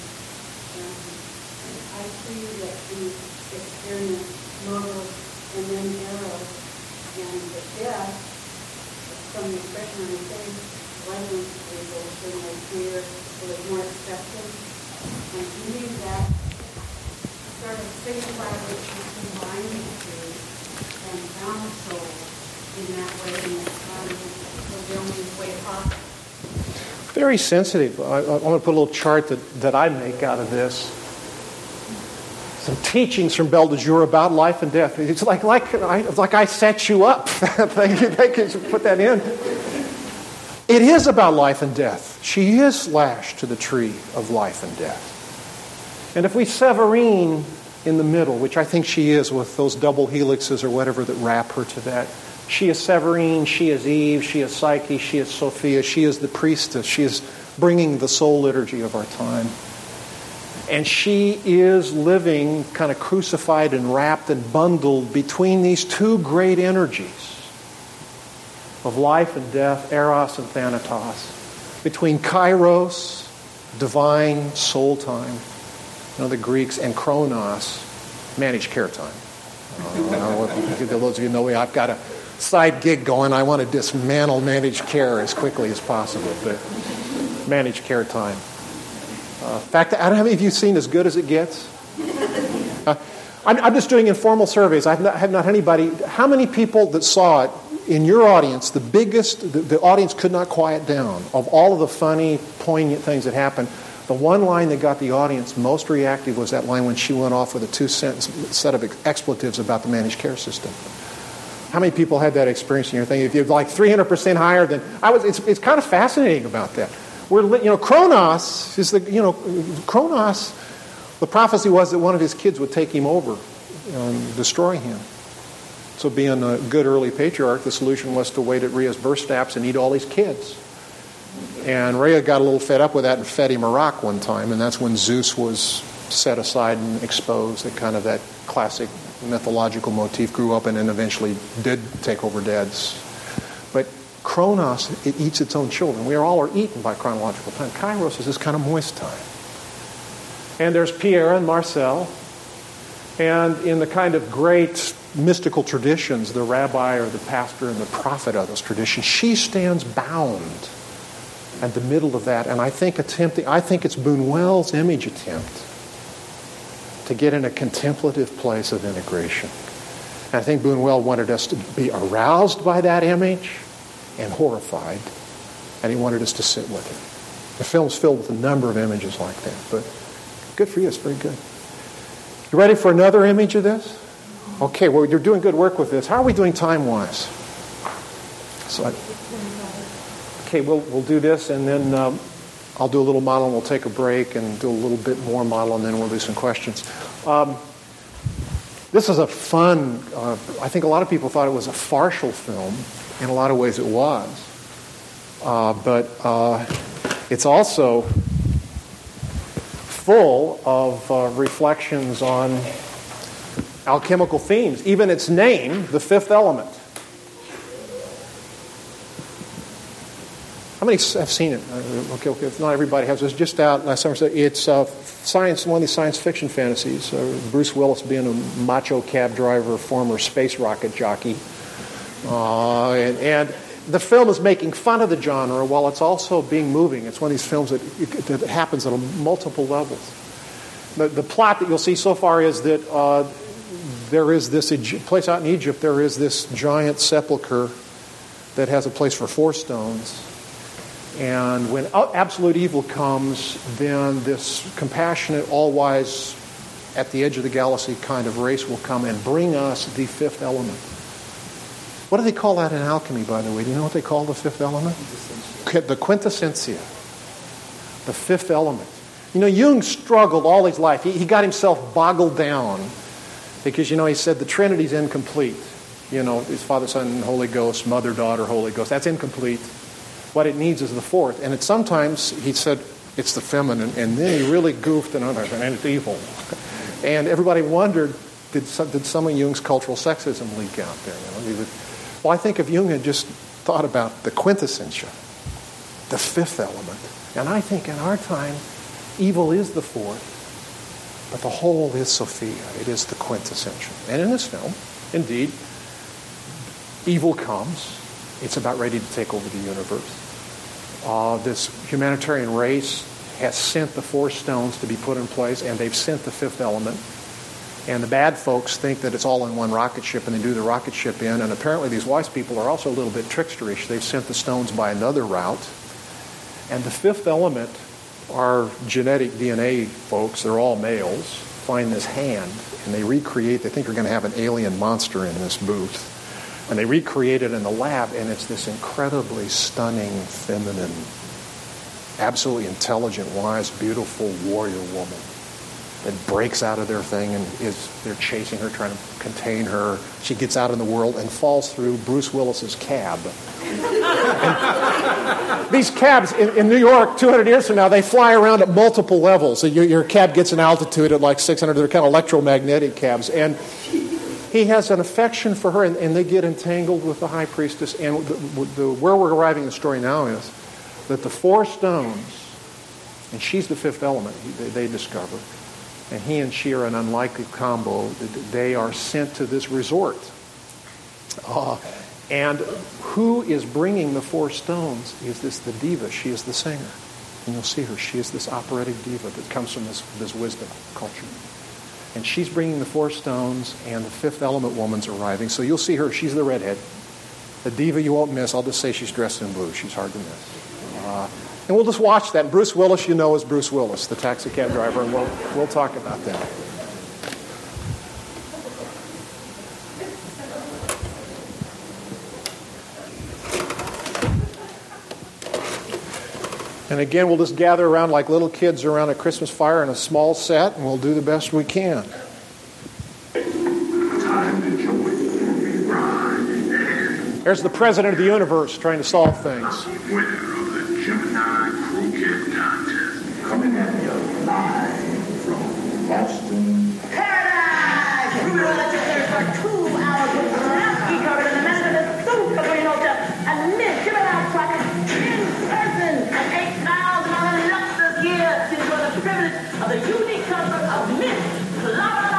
I see that we experience Logos and then Eros, and the death, from the expression on the face, lightens the revulsion, like fear, so it's more acceptance. And to me, that sort of signifies what you combine the two and found the soul in that way, in that time. was the only way possible. Very sensitive. I want to put a little chart that I make out of this. Some teachings from Belle de Jour about life and death. It's like I set you up. Thank you for put that in. It is about life and death. She is lashed to the tree of life and death. And if we Severine in the middle, which I think she is with those double helixes or whatever that wrap her to that, she is Severine, she is Eve, she is Psyche, she is Sophia, she is the priestess, she is bringing the soul liturgy of our time. And she is living kind of crucified and wrapped and bundled between these two great energies of life and death, Eros and Thanatos, between Kairos, divine soul time, the Greeks, and Chronos, managed care time. Those of you know me, I've got a side gig going. I want to dismantle managed care as quickly as possible, but managed care time. In fact, I don't know how many of you seen As Good as It Gets. I'm just doing informal surveys. I have not anybody. How many people that saw it in your audience? The audience could not quiet down. Of all of the funny, poignant things that happened, the one line that got the audience most reactive was that line when she went off with a 2-sentence set of expletives about the managed care system. How many people had that experience in your thing? If you're like 300% higher than I was, it's kind of fascinating about that. Chronos is Chronos. The prophecy was that one of his kids would take him over and destroy him. So, being a good early patriarch, the solution was to wait at Rhea's birth steps and eat all his kids. And Rhea got a little fed up with that and fed him a rock one time, and that's when Zeus was set aside and exposed. That classic mythological motif grew up and then eventually did take over dads. But Chronos, it eats its own children. We all are eaten by chronological time. Kairos is this kind of moist time. And there's Pierre and Marcel. And in the kind of great mystical traditions, the rabbi or the pastor and the prophet of those traditions, she stands bound at the middle of that. And I think it's Buñuel's image attempt to get in a contemplative place of integration. And I think Buñuel wanted us to be aroused by that image and horrified, and he wanted us to sit with it. The film's filled with a number of images like that, but good for you, it's very good. You ready for another image of this? Okay, well, you're doing good work with this. How are we doing time-wise? Okay, we'll do this, and then I'll do a little model, and we'll take a break, and do a little bit more model, and then we'll do some questions. This is a fun, I think a lot of people thought it was a farcical film. In a lot of ways it was. But it's also full of reflections on alchemical themes. Even its name, The Fifth Element. How many have seen it? Okay, if not everybody has. It was just out last summer. It's science, one of these science fiction fantasies. Bruce Willis being a macho cab driver, former space rocket jockey. And the film is making fun of the genre while it's also being moving. It's one of these films that happens on multiple levels. The plot that you'll see so far is that there is this place out in Egypt, there is this giant sepulcher that has a place for 4 stones. And when absolute evil comes, then this compassionate, all-wise, at the edge of the galaxy kind of race will come and bring us the fifth element. What do they call that in alchemy, by the way? Do you know what they call the fifth element? The quintessentia. The fifth element. You know, Jung struggled all his life. He got himself boggled down because, he said the Trinity's incomplete. It's Father, Son, and Holy Ghost, Mother, Daughter, Holy Ghost. That's incomplete. What it needs is the fourth. And sometimes he said it's the feminine, and then he really goofed and it's evil. And everybody wondered, did some of Jung's cultural sexism leak out there? Well, I think if Jung had just thought about the quintessentia, the fifth element, and I think in our time, evil is the fourth, but the whole is Sophia. It is the quintessential. And in this film, indeed, evil comes. It's about ready to take over the universe. This humanitarian race has sent the 4 stones to be put in place, and they've sent the fifth element. And the bad folks think that it's all in one rocket ship, and they do the rocket ship in. And apparently these wise people are also a little bit tricksterish. They've sent the stones by another route. And the fifth element, our genetic DNA folks, they're all males, find this hand, and they recreate. They think they're going to have an alien monster in this booth. And they recreate it in the lab, and it's this incredibly stunning, feminine, absolutely intelligent, wise, beautiful warrior woman that breaks out of their thing, and they're chasing her, trying to contain her. She gets out in the world and falls through Bruce Willis's cab. These cabs in New York, 200 years from now, they fly around at multiple levels. So your cab gets an altitude at like 600. They're kind of electromagnetic cabs. And he has an affection for her, and they get entangled with the high priestess. And where we're arriving in the story now is that the four stones, and she's the fifth element, they discover, and he and she are an unlikely combo. They are sent to this resort. And who is bringing the four stones is the diva. She is the singer. And you'll see her. She is this operatic diva that comes from this wisdom culture. And she's bringing the four stones, and the fifth element woman's arriving. So you'll see her. She's the redhead. The diva you won't miss. I'll just say she's dressed in blue. She's hard to miss. And we'll just watch that. Bruce Willis, you know, is Bruce Willis, the taxi cab driver, and we'll talk about that. And again, we'll just gather around like little kids around a Christmas fire in a small set, and we'll do the best we can. There's the president of the universe trying to solve things. Winner of the Gemini Croquet Contest. Coming at you live from Boston. Paradise! We will let you there for 2 hours with Lasky covered in the method of soup of Renoja and Miss Gemini Crockett in person and 8,000 other luxus years to enjoy the privilege of the unique comfort of Miss Florida.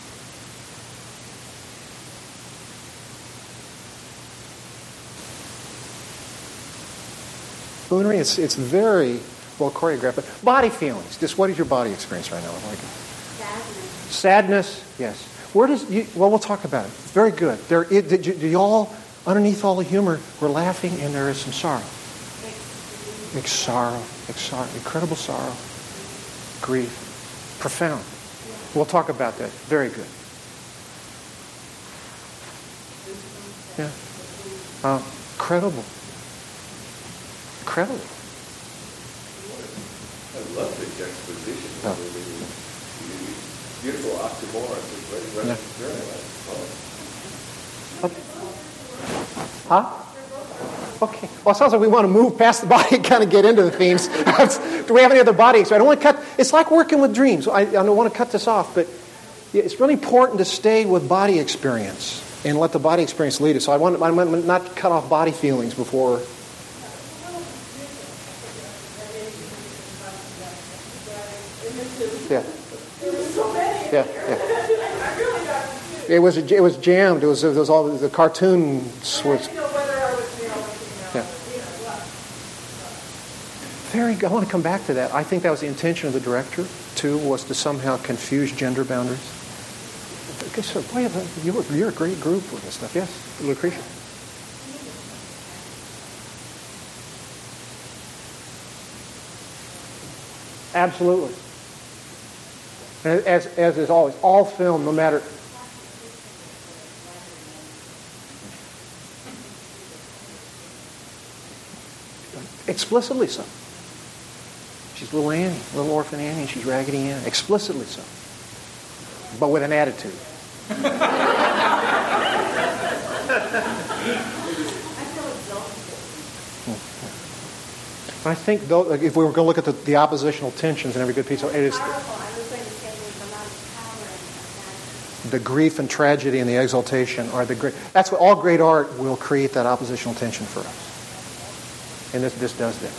Spoonery, it's very well choreographed. Body feelings. Just what is your body experience right now? Sadness. Sadness, yes. Where does well, we'll talk about it. Very good. Do you all, underneath all the humor, we're laughing, and there is some sorrow. Sorrow, incredible sorrow, grief, profound. We'll talk about that. Very good. Yeah. Incredible. Incredible. I love the juxtaposition. Oh. Beautiful oxymorons. It's very Huh? Okay. Well, it sounds like we want to move past the body and kind of get into the themes. Do we have any other body experience? I don't want to cut. It's like working with dreams. I don't want to cut this off, but it's really important to stay with body experience and let the body experience lead us. So I want not to cut off body feelings before. Yeah. It was jammed. It was all the cartoons was. Yeah. Very good. I want to come back to that. I think that was the intention of the director too, was to somehow confuse gender boundaries. So, boy, you're a great group with this stuff. Yes, Lucretia. Absolutely. As is always, all film, no matter. Explicitly so. She's little Annie, little orphan Annie, and she's Raggedy Ann. Explicitly so. But with an attitude. I think, though, if we were going to look at the oppositional tensions in every good piece, it is the grief and tragedy and the exaltation are the great. That's what all great art will create, that oppositional tension for us, and this does that.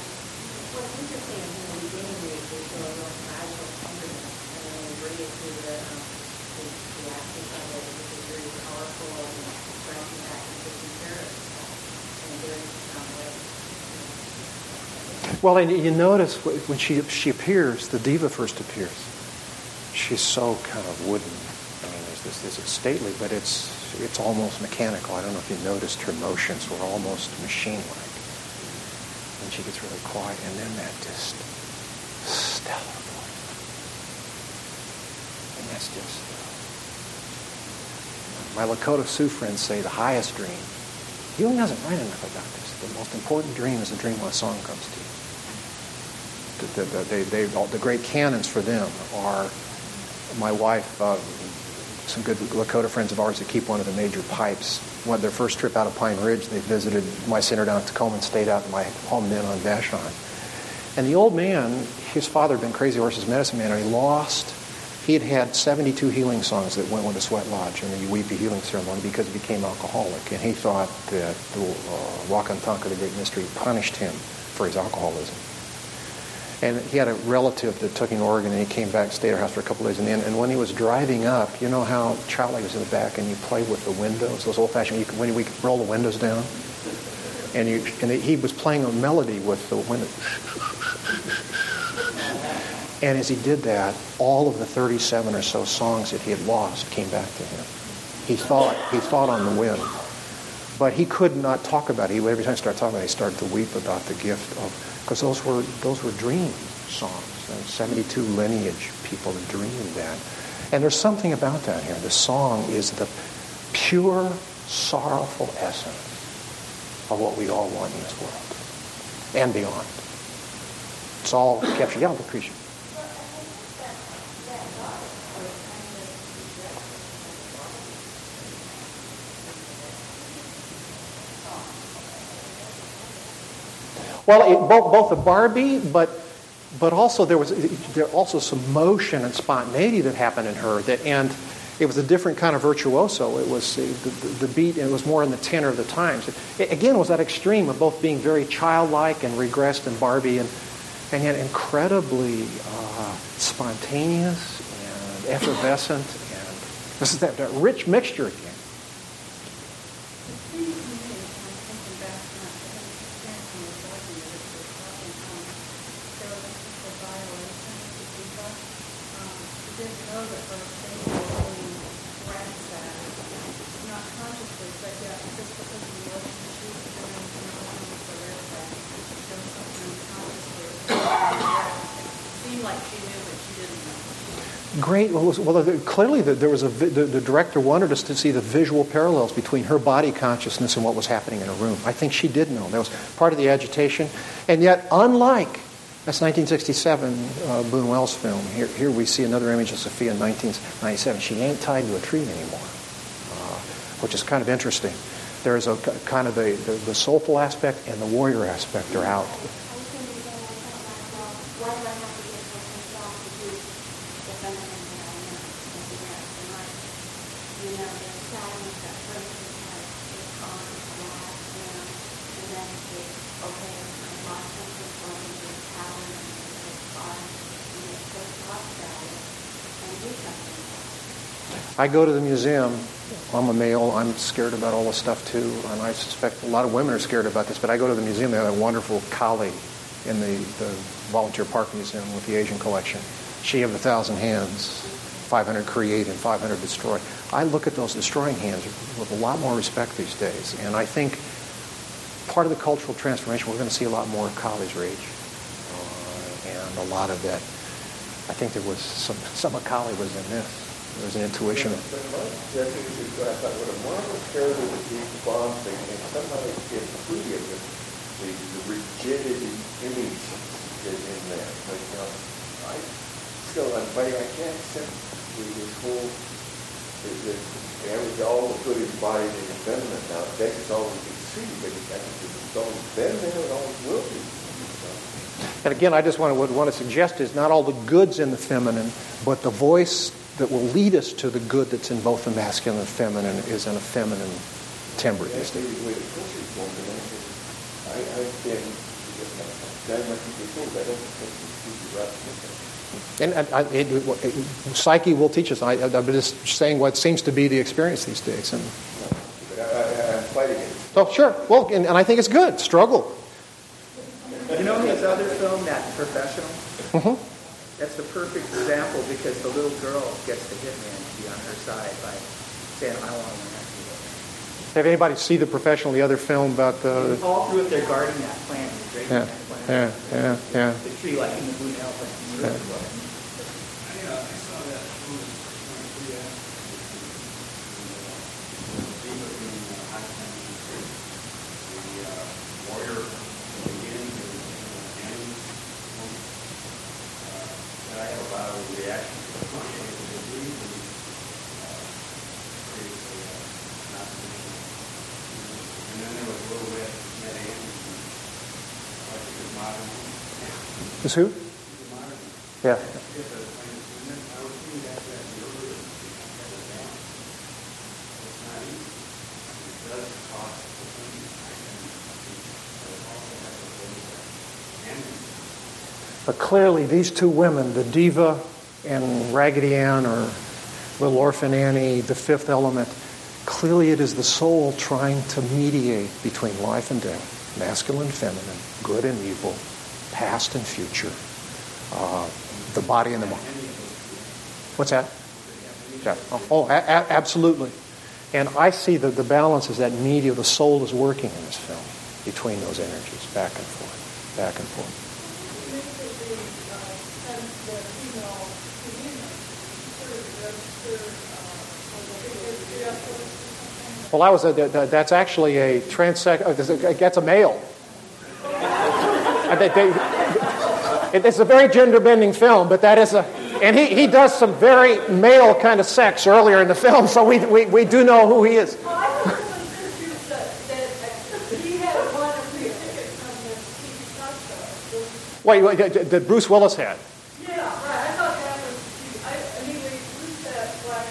Well, and you notice when she appears, the diva first appears. She's so kind of wooden. I mean, This is stately, but it's almost mechanical. I don't know if you noticed her motions were almost machine-like. And she gets really quiet, and then that just stellar voice. And that's just... my Lakota Sioux friends say the highest dream. Jung doesn't write enough about this. The most important dream is the dream when a song comes to you. The great canons for them are my wife, some good Lakota friends of ours that keep one of the major pipes. Their first trip out of Pine Ridge, they visited my center down at Tacoma and stayed out at my home then on Vashon. And the old man, his father had been Crazy Horse's medicine man, and he had had 72 healing songs that went with the Sweat Lodge and the Uweepi healing ceremony because he became alcoholic. And he thought that Wakantanka, the Great Mystery, punished him for his alcoholism. And he had a relative that took him to Oregon, and he came back, stayed at our house for a couple of days. And when he was driving up, you know how Charlie was in the back and you played with the windows, those old-fashioned, when we could roll the windows down? And he was playing a melody with the window. And as he did that, all of the 37 or so songs that he had lost came back to him. He thought on the wind. But he could not talk about it. Every time he started talking about it, he started to weep about the gift of... because those were dream songs. And 72 lineage people that dreamed that. And there's something about that here. The song is the pure, sorrowful essence of what we all want in this world. And beyond. It's all captured. Yeah, Lucretia. Well, both the Barbie, but also there also some motion and spontaneity that happened in her. And it was a different kind of virtuoso. It was the beat, and it was more in the tenor of the times. It was that extreme of both being very childlike and regressed in Barbie, and yet incredibly spontaneous and effervescent. And this is that rich mixture again. Great. Well, clearly there was the director wanted us to see the visual parallels between her body consciousness and what was happening in her room. I think she did know. That was part of the agitation. And yet, unlike, that's 1967 Boone Wells film, here we see another image of Sophia in 1997. She ain't tied to a tree anymore, which is kind of interesting. There is a kind of the soulful aspect and the warrior aspect are out. I go to the museum. I'm a male. I'm scared about all this stuff too, and I suspect a lot of women are scared about this. But I go to the museum. They have a wonderful Kali in the Volunteer Park Museum with the Asian collection. She of 1,000 hands, 500 create and 500 destroy. I look at those destroying hands with a lot more respect these days, and I think part of the cultural transformation, we're going to see a lot more of Kali's rage, and a lot of that. I think there was some of Kali was in this. There was an intuition. I thought what a marvelous parallel with these bombs thing, and somebody get free of the rigidity image in there. Like, I can't accept this whole, all the footage body in the feminine now. That's all we can see, but it's always been there, it always will be. And again, I just want to suggest is not all the good's in the feminine, but the voice that will lead us to the good that's in both the masculine and feminine is in a feminine timbre. That's maybe the way the culture is formed. I've been very much before, but I don't think And psyche will teach us. I'm just saying what seems to be the experience these days. And I'm fighting it. oh, sure. Well, and I think it's good. Struggle. You know his other film, That Professional? Mm-hmm. That's the perfect example because the little girl gets the hitman to be on her side by saying, I want to learn how to do that. Have anybody see The Professional, the other film about the... All through it, they're guarding that plant. Yeah. The tree, like in the Blue Nail plant. Yeah. I saw that movie, warrior begins and ends. And I have a lot of reaction to the function of the dream and creates a and then there was a little bit Ned Anderson, I think it's modern. Is who? Yeah. But clearly, these two women, the diva and Raggedy Ann or Little Orphan Annie, the Fifth Element, clearly it is the soul trying to mediate between life and death, masculine and feminine, good and evil, past and future, the body and the mind. What's that? Yeah. Absolutely. And I see that the balance is that media, the soul is working in this film between those energies, back and forth, back and forth. Well, that's actually a transex. That's a male. It's a very gender-bending film, but that is and he does some very male kind of sex earlier in the film, so we do know who he is. Wait, that Bruce Willis had? Yeah, right. I thought that was, I mean, we said, like,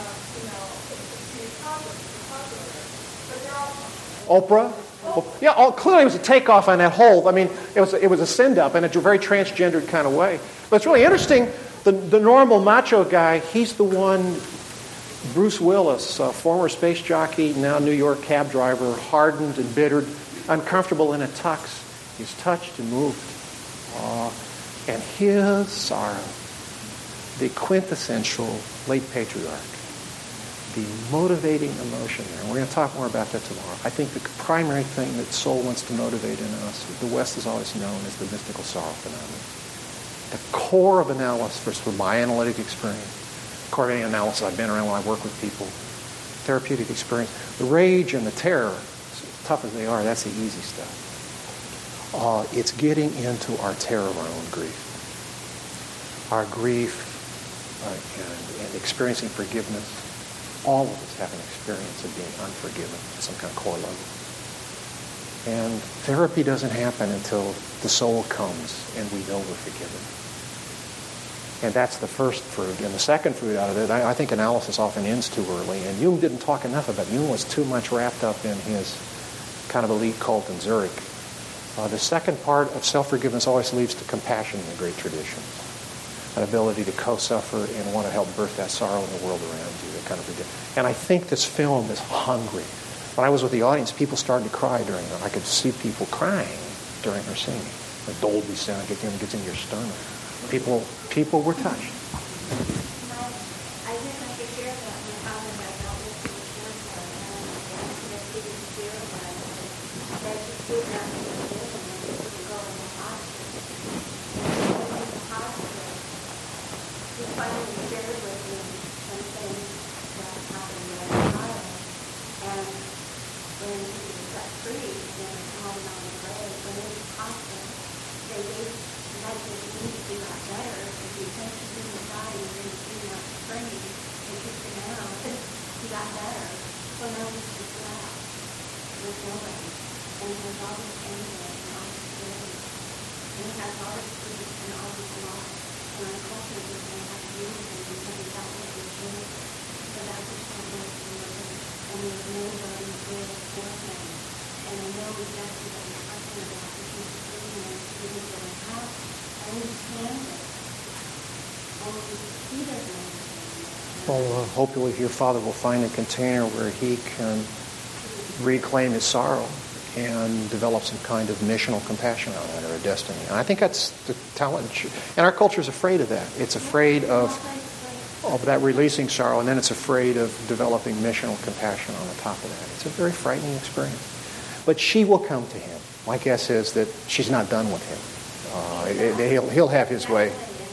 Oprah? Yeah, clearly it was a takeoff on that whole. I mean, it was a send-up in a very transgendered kind of way. But it's really interesting. The normal macho guy, he's the one, Bruce Willis, former space jockey, now New York cab driver, hardened, embittered, uncomfortable in a tux. He's touched and moved. And his sorrow, the quintessential late patriarch, the motivating emotion there. And we're going to talk more about that tomorrow. I think the primary thing that soul wants to motivate in us, the West has always known, is the mystical sorrow phenomenon. The core of analysis, from my analytic experience, core of any analysis I've been around when I work with people, therapeutic experience, the rage and the terror, as tough as they are, that's the easy stuff. It's getting into our terror of our own grief. Our grief and experiencing forgiveness. All of us have an experience of being unforgiven at some kind of core level. And therapy doesn't happen until the soul comes and we know we're forgiven. And that's the first fruit. And the second fruit out of it, I think analysis often ends too early. And Jung didn't talk enough about it. Jung was too much wrapped up in his kind of elite cult in Zurich. The second part of self-forgiveness always leads to compassion in the great traditions. An ability to co-suffer and want to help birth that sorrow in the world around you. That kind of forgive. And I think this film is hungry. When I was with the audience, people started to cry during it. I could see people crying during her singing. The Dolby sound gets in your stomach. People were touched. Well, hopefully your father will find a container where he can reclaim his sorrow and develop some kind of missional compassion on that, or a destiny. And I think that's the talent. And our culture is afraid of that. It's afraid of that releasing sorrow, and then it's afraid of developing missional compassion on the top of that. It's a very frightening experience. But she will come to him. My guess is that she's not done with him. He'll have his way.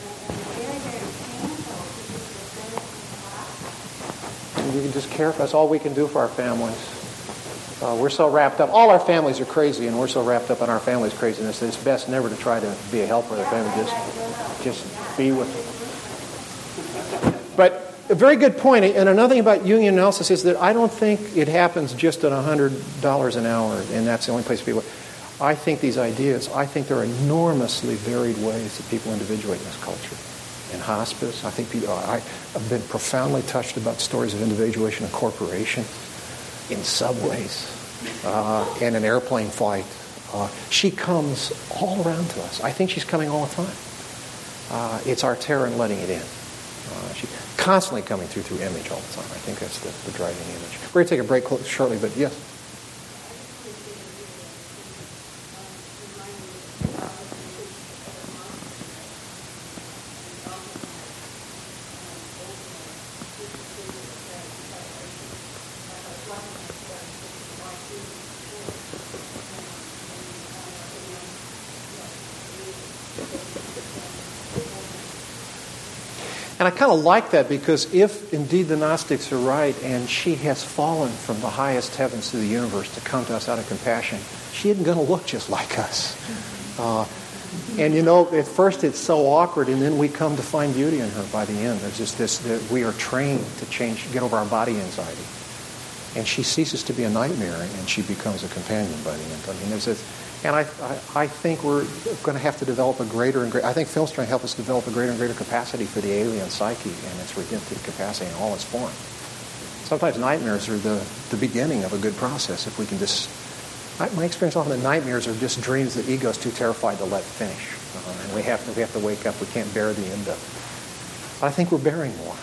We can just care. That's all we can do for our families. We're so wrapped up. All our families are crazy, and we're so wrapped up in our family's craziness that it's best never to try to be a helper of the family. Just be with them. But a very good point. And another thing about Jungian analysis is that I don't think it happens just at $100 an hour, and that's the only place people. I think these ideas. I think there are enormously varied ways that people individuate in this culture. In hospice, I think people. I've been profoundly touched about stories of individuation in corporations, in subways, and in airplane flight. She comes all around to us. I think she's coming all the time. It's our terror in letting it in. She's constantly coming through image all the time. I think that's the driving image. We're going to take a break shortly, but yes. And I kind of like that, because if indeed the Gnostics are right and she has fallen from the highest heavens to the universe to come to us out of compassion, she isn't going to look just like us. And at first it's so awkward, and then we come to find beauty in her by the end. There's just this, that we are trained to get over our body anxiety. And she ceases to be a nightmare, and she becomes a companion by the end. I mean, and I think we're going to have to develop a greater and greater. I think film's trying to help us develop a greater and greater capacity for the alien psyche and its redemptive capacity in all its forms. Sometimes nightmares are the beginning of a good process. If we can just, my experience often that nightmares are just dreams that ego's too terrified to let finish, and we have to wake up. We can't bear the end of it. I think we're bearing more.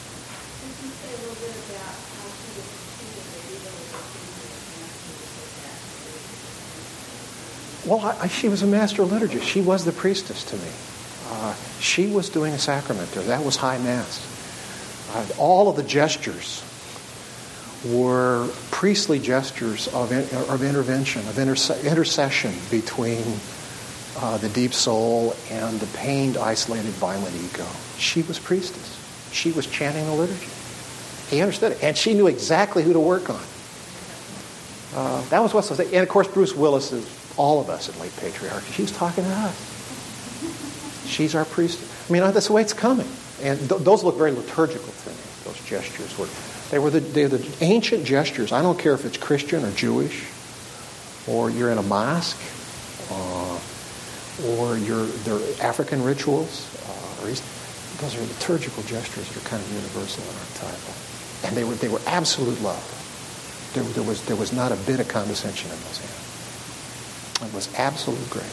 Well, she was a master liturgist. She was the priestess to me. She was doing a sacrament there. That was high mass. All of the gestures were priestly gestures of intervention, of intercession between the deep soul and the pained, isolated, violent ego. She was priestess. She was chanting the liturgy. He understood it. And she knew exactly who to work on. That was what's... And, of course, Bruce Willis is all of us in Late Patriarchy. She was talking to us. She's our priest. I mean, that's the way it's coming. And those look very liturgical to me, those gestures. They're the ancient gestures. I don't care if it's Christian or Jewish, or you're in a mosque, or they're African rituals. Those are liturgical gestures that are kind of universal in our time. And they were absolute love. There was not a bit of condescension in those hands. It was absolute grace.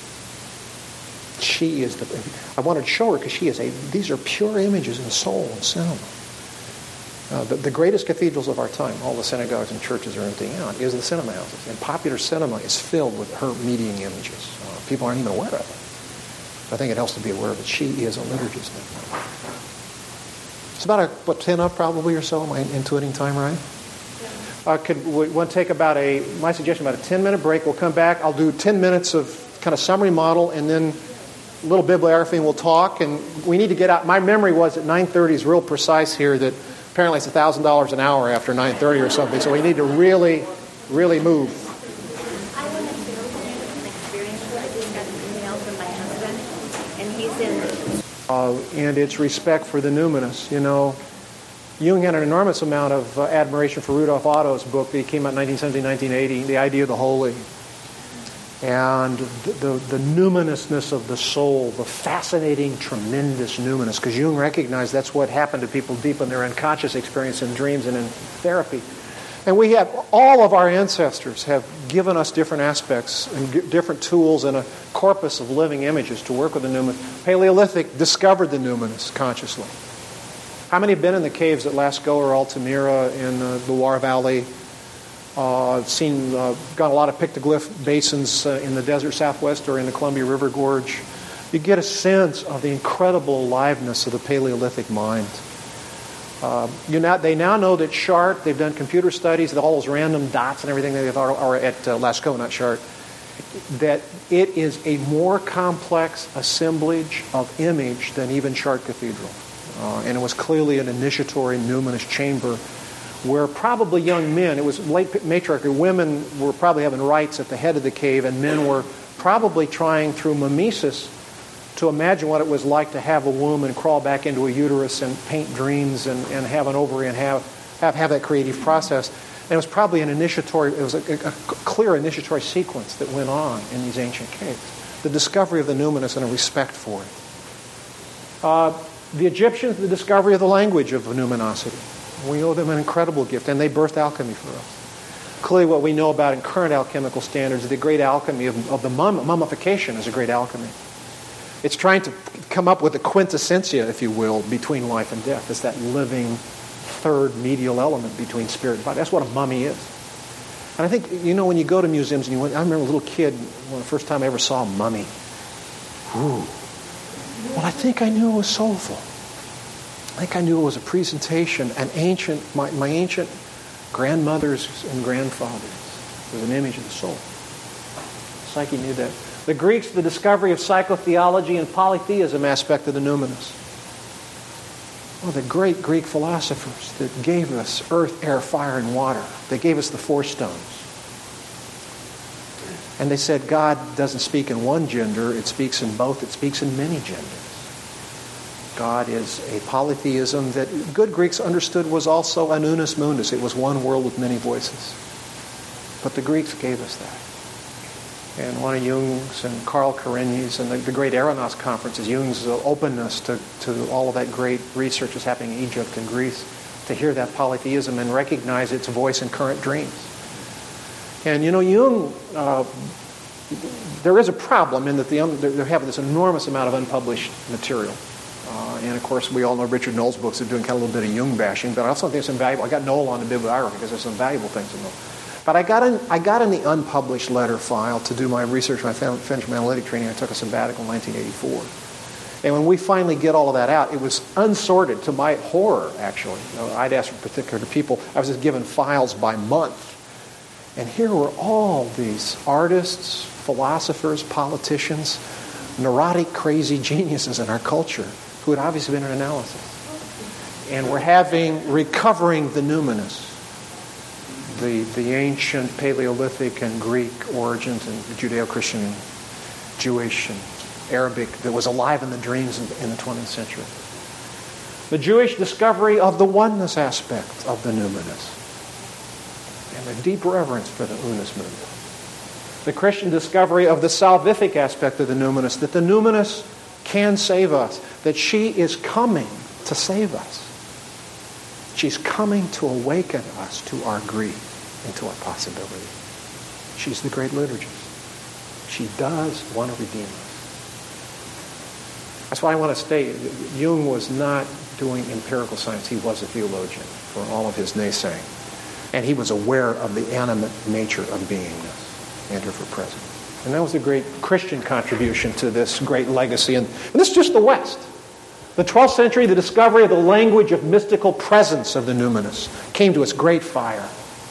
She is I wanted to show her because these are pure images in soul and cinema. The greatest cathedrals of our time, all the synagogues and churches are emptying out, is the cinema houses. And popular cinema is filled with her mediating images. People aren't even aware of it. I think it helps to be aware of it. She is a liturgist. It's about 10 up probably or so. Am I intuiting time right? We want to take my suggestion, about a 10-minute break. We'll come back. I'll do 10 minutes of kind of summary model, and then a little bibliography, and we'll talk. And we need to get out. My memory was at 9:30 is real precise here, that apparently it's $1,000 an hour after 9:30 or something. So we need to really, really move. I want to share with you an experience. I just got an email from my husband, and he's in... and it's respect for the numinous, Jung had an enormous amount of admiration for Rudolf Otto's book that came out in 1970, 1980, The Idea of the Holy. And the numinousness of the soul, the fascinating, tremendous numinous, because Jung recognized that's what happened to people deep in their unconscious experience in dreams and in therapy. And all of our ancestors have given us different aspects and different tools and a corpus of living images to work with the numinous. Paleolithic discovered the numinous consciously. How many have been in the caves at Lascaux or Altamira in the Loire Valley? Gone a lot of pictoglyph basins in the desert Southwest or in the Columbia River Gorge. You get a sense of the incredible aliveness of the Paleolithic mind. They now know that Chart, they've done computer studies, that all those random dots and everything they are at Lascaux, not Chart, that it is a more complex assemblage of image than even Chart Cathedral. And it was clearly an initiatory numinous chamber where probably young men, it was late matriarchy, women were probably having rites at the head of the cave, and men were probably trying through mimesis to imagine what it was like to have a womb and crawl back into a uterus and paint dreams and have an ovary and have that creative process. And it was probably it was a clear initiatory sequence that went on in these ancient caves. The discovery of the numinous and a respect for it. The Egyptians, the discovery of the language of numinosity. We owe them an incredible gift, and they birthed alchemy for us. Clearly what we know about in current alchemical standards, the great alchemy of the mummification is a great alchemy. It's trying to come up with a quintessentia, if you will, between life and death. It's that living third medial element between spirit and body. That's what a mummy is. And I think, when you go to museums, I remember a little kid, the first time I ever saw a mummy. Ooh. Well, I think I knew it was soulful. I think I knew it was a presentation, my ancient grandmothers and grandfathers. It was an image of the soul. Psyche knew that. The Greeks, the discovery of psychotheology and polytheism aspect of the numinous. The great Greek philosophers that gave us earth, air, fire, and water. They gave us the four stones. And they said God doesn't speak in one gender, it speaks in both, it speaks in many genders. God is a polytheism that good Greeks understood was also an unus mundus. It was one world with many voices. But the Greeks gave us that. And one of Jung's and Karl Karenyi's and the great Eranos conferences, Jung's openness to all of that great research that's happening in Egypt and Greece, to hear that polytheism and recognize its voice in current dreams. And Jung, there is a problem in that they have this enormous amount of unpublished material. And of course, we all know Richard Knoll's books are doing kind of a little bit of Jung bashing, but I also think there's some valuable. I got Knoll on the bibliography because there's some valuable things in Knoll. But I got in the unpublished letter file to do my research when I finished my analytic training. I took a sabbatical in 1984. And when we finally get all of that out, it was unsorted to my horror, actually. I'd asked for particular people. I was just given files by month. And here were all these artists, philosophers, politicians, neurotic, crazy geniuses in our culture who had obviously been in analysis. And we're recovering the numinous. The ancient Paleolithic and Greek origins and Judeo-Christian, Jewish and Arabic that was alive in the dreams in the 20th century. The Jewish discovery of the oneness aspect of the numinous and a deep reverence for the unus mundus. The Christian discovery of the salvific aspect of the numinous, that the numinous can save us, that she is coming to save us. She's coming to awaken us to our greed and to our possibility. She's the great liturgist. She does want to redeem us. That's why I want to state, Jung was not doing empirical science. He was a theologian for all of his naysaying. And he was aware of the animate nature of beingness and of her presence. And that was a great Christian contribution to this great legacy. And this is just the West. The 12th century, the discovery of the language of mystical presence of the numinous came to its great fire.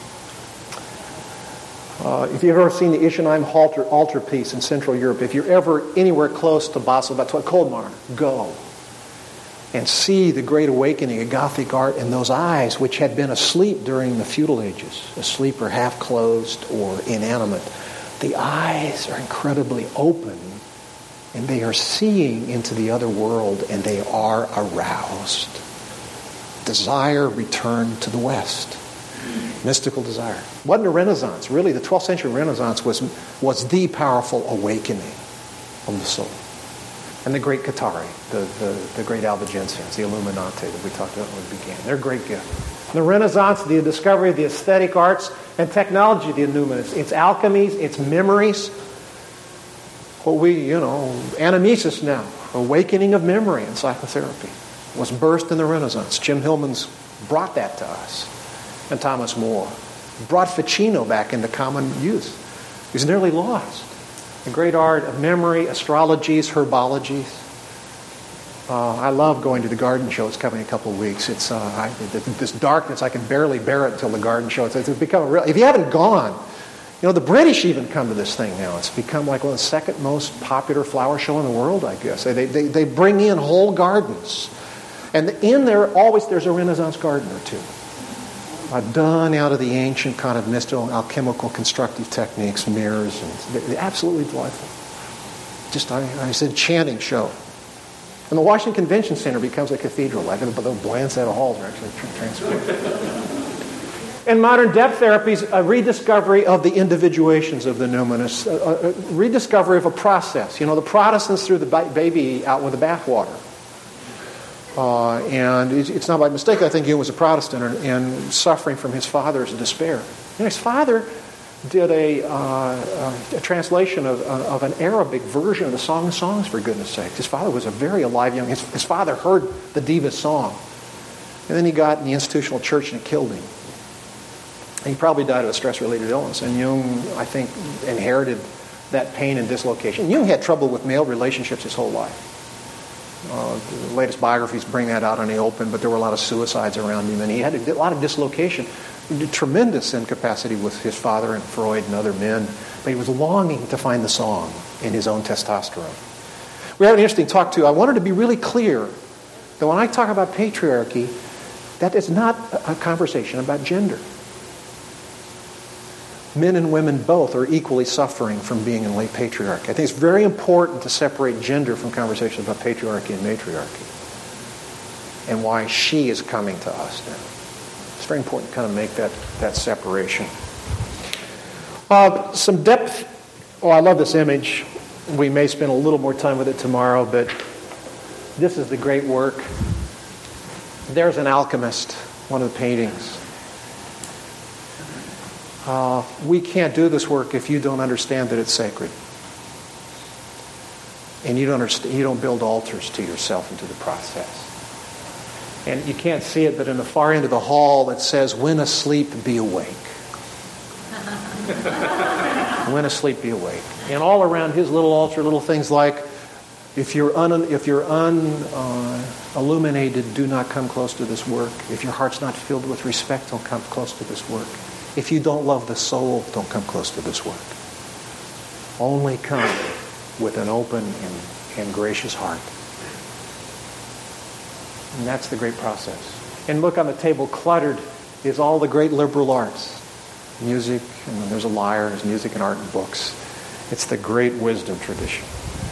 If you've ever seen the Ischenheim altarpiece in Central Europe, if you're ever anywhere close to Basel, about Colmar, go and see the great awakening of Gothic art in those eyes which had been asleep during the feudal ages, asleep or half closed or inanimate. The eyes are incredibly open and they are seeing into the other world and they are aroused. Desire returned to the West. Mystical desire. Wasn't a Renaissance. Really, the 12th century Renaissance was the powerful awakening of the soul. And the great Katari, the great Albigensians, the Illuminati that we talked about when we began. They're a great gift. The Renaissance, the discovery of the aesthetic arts and technology of the numinous. Its alchemies, its memories. What anamnesis now, awakening of memory in psychotherapy, was burst in the Renaissance. Jim Hillman's brought that to us. And Thomas More. brought Ficino back into common use. It was nearly lost. The great art of memory, astrologies, herbologies. I love going to the garden show. It's coming in a couple of weeks. It's this darkness, I can barely bear it until the garden show. It's become a real. If you haven't gone, the British even come to this thing now. It's become like one of the second most popular flower show in the world, I guess. They bring in whole gardens, and in there always there's a Renaissance garden or two, done out of the ancient kind of mystical, alchemical, constructive techniques, mirrors, and they're absolutely delightful. Just it's an enchanting show. And the Washington Convention Center becomes a cathedral. Like the bland set of halls are actually transformed. In modern depth therapies, a rediscovery of the individuations of the numinous, a rediscovery of a process. The Protestants threw the baby out with the bathwater. And it's not by mistake. I think Jung was a Protestant and suffering from his father's despair. His father did a translation of an Arabic version of the Song of Songs, for goodness sake. His father was a very alive young... His father heard the Diva's song. And then he got in the institutional church and it killed him. And he probably died of a stress-related illness. And Jung, I think, inherited that pain and dislocation. Jung had trouble with male relationships his whole life. The latest biographies bring that out in the open, but there were a lot of suicides around him, and he had a lot of dislocation, tremendous incapacity with his father and Freud and other men, but he was longing to find the song in his own testosterone. We had an interesting talk too. I wanted to be really clear that when I talk about patriarchy, that is not a conversation about gender. Men and women both are equally suffering from being in late patriarchy. I think it's very important to separate gender from conversations about patriarchy and matriarchy and why she is coming to us now. It's very important to kind of make that separation. Some depth. Oh, I love this image. We may spend a little more time with it tomorrow, but this is the great work. There's an alchemist, one of the paintings. We can't do this work if you don't understand that it's sacred. And you don't build altars to yourself and to the process. And you can't see it, but in the far end of the hall it says, "When asleep, be awake." When asleep, be awake. And all around his little altar, little things like, if you're illuminated, do not come close to this work. If your heart's not filled with respect, don't come close to this work. If you don't love the soul, don't come close to this work. Only come with an open and gracious heart. And that's the great process. And look on the table, cluttered is all the great liberal arts. Music, and there's a lyre, there's music and art and books. It's the great wisdom tradition.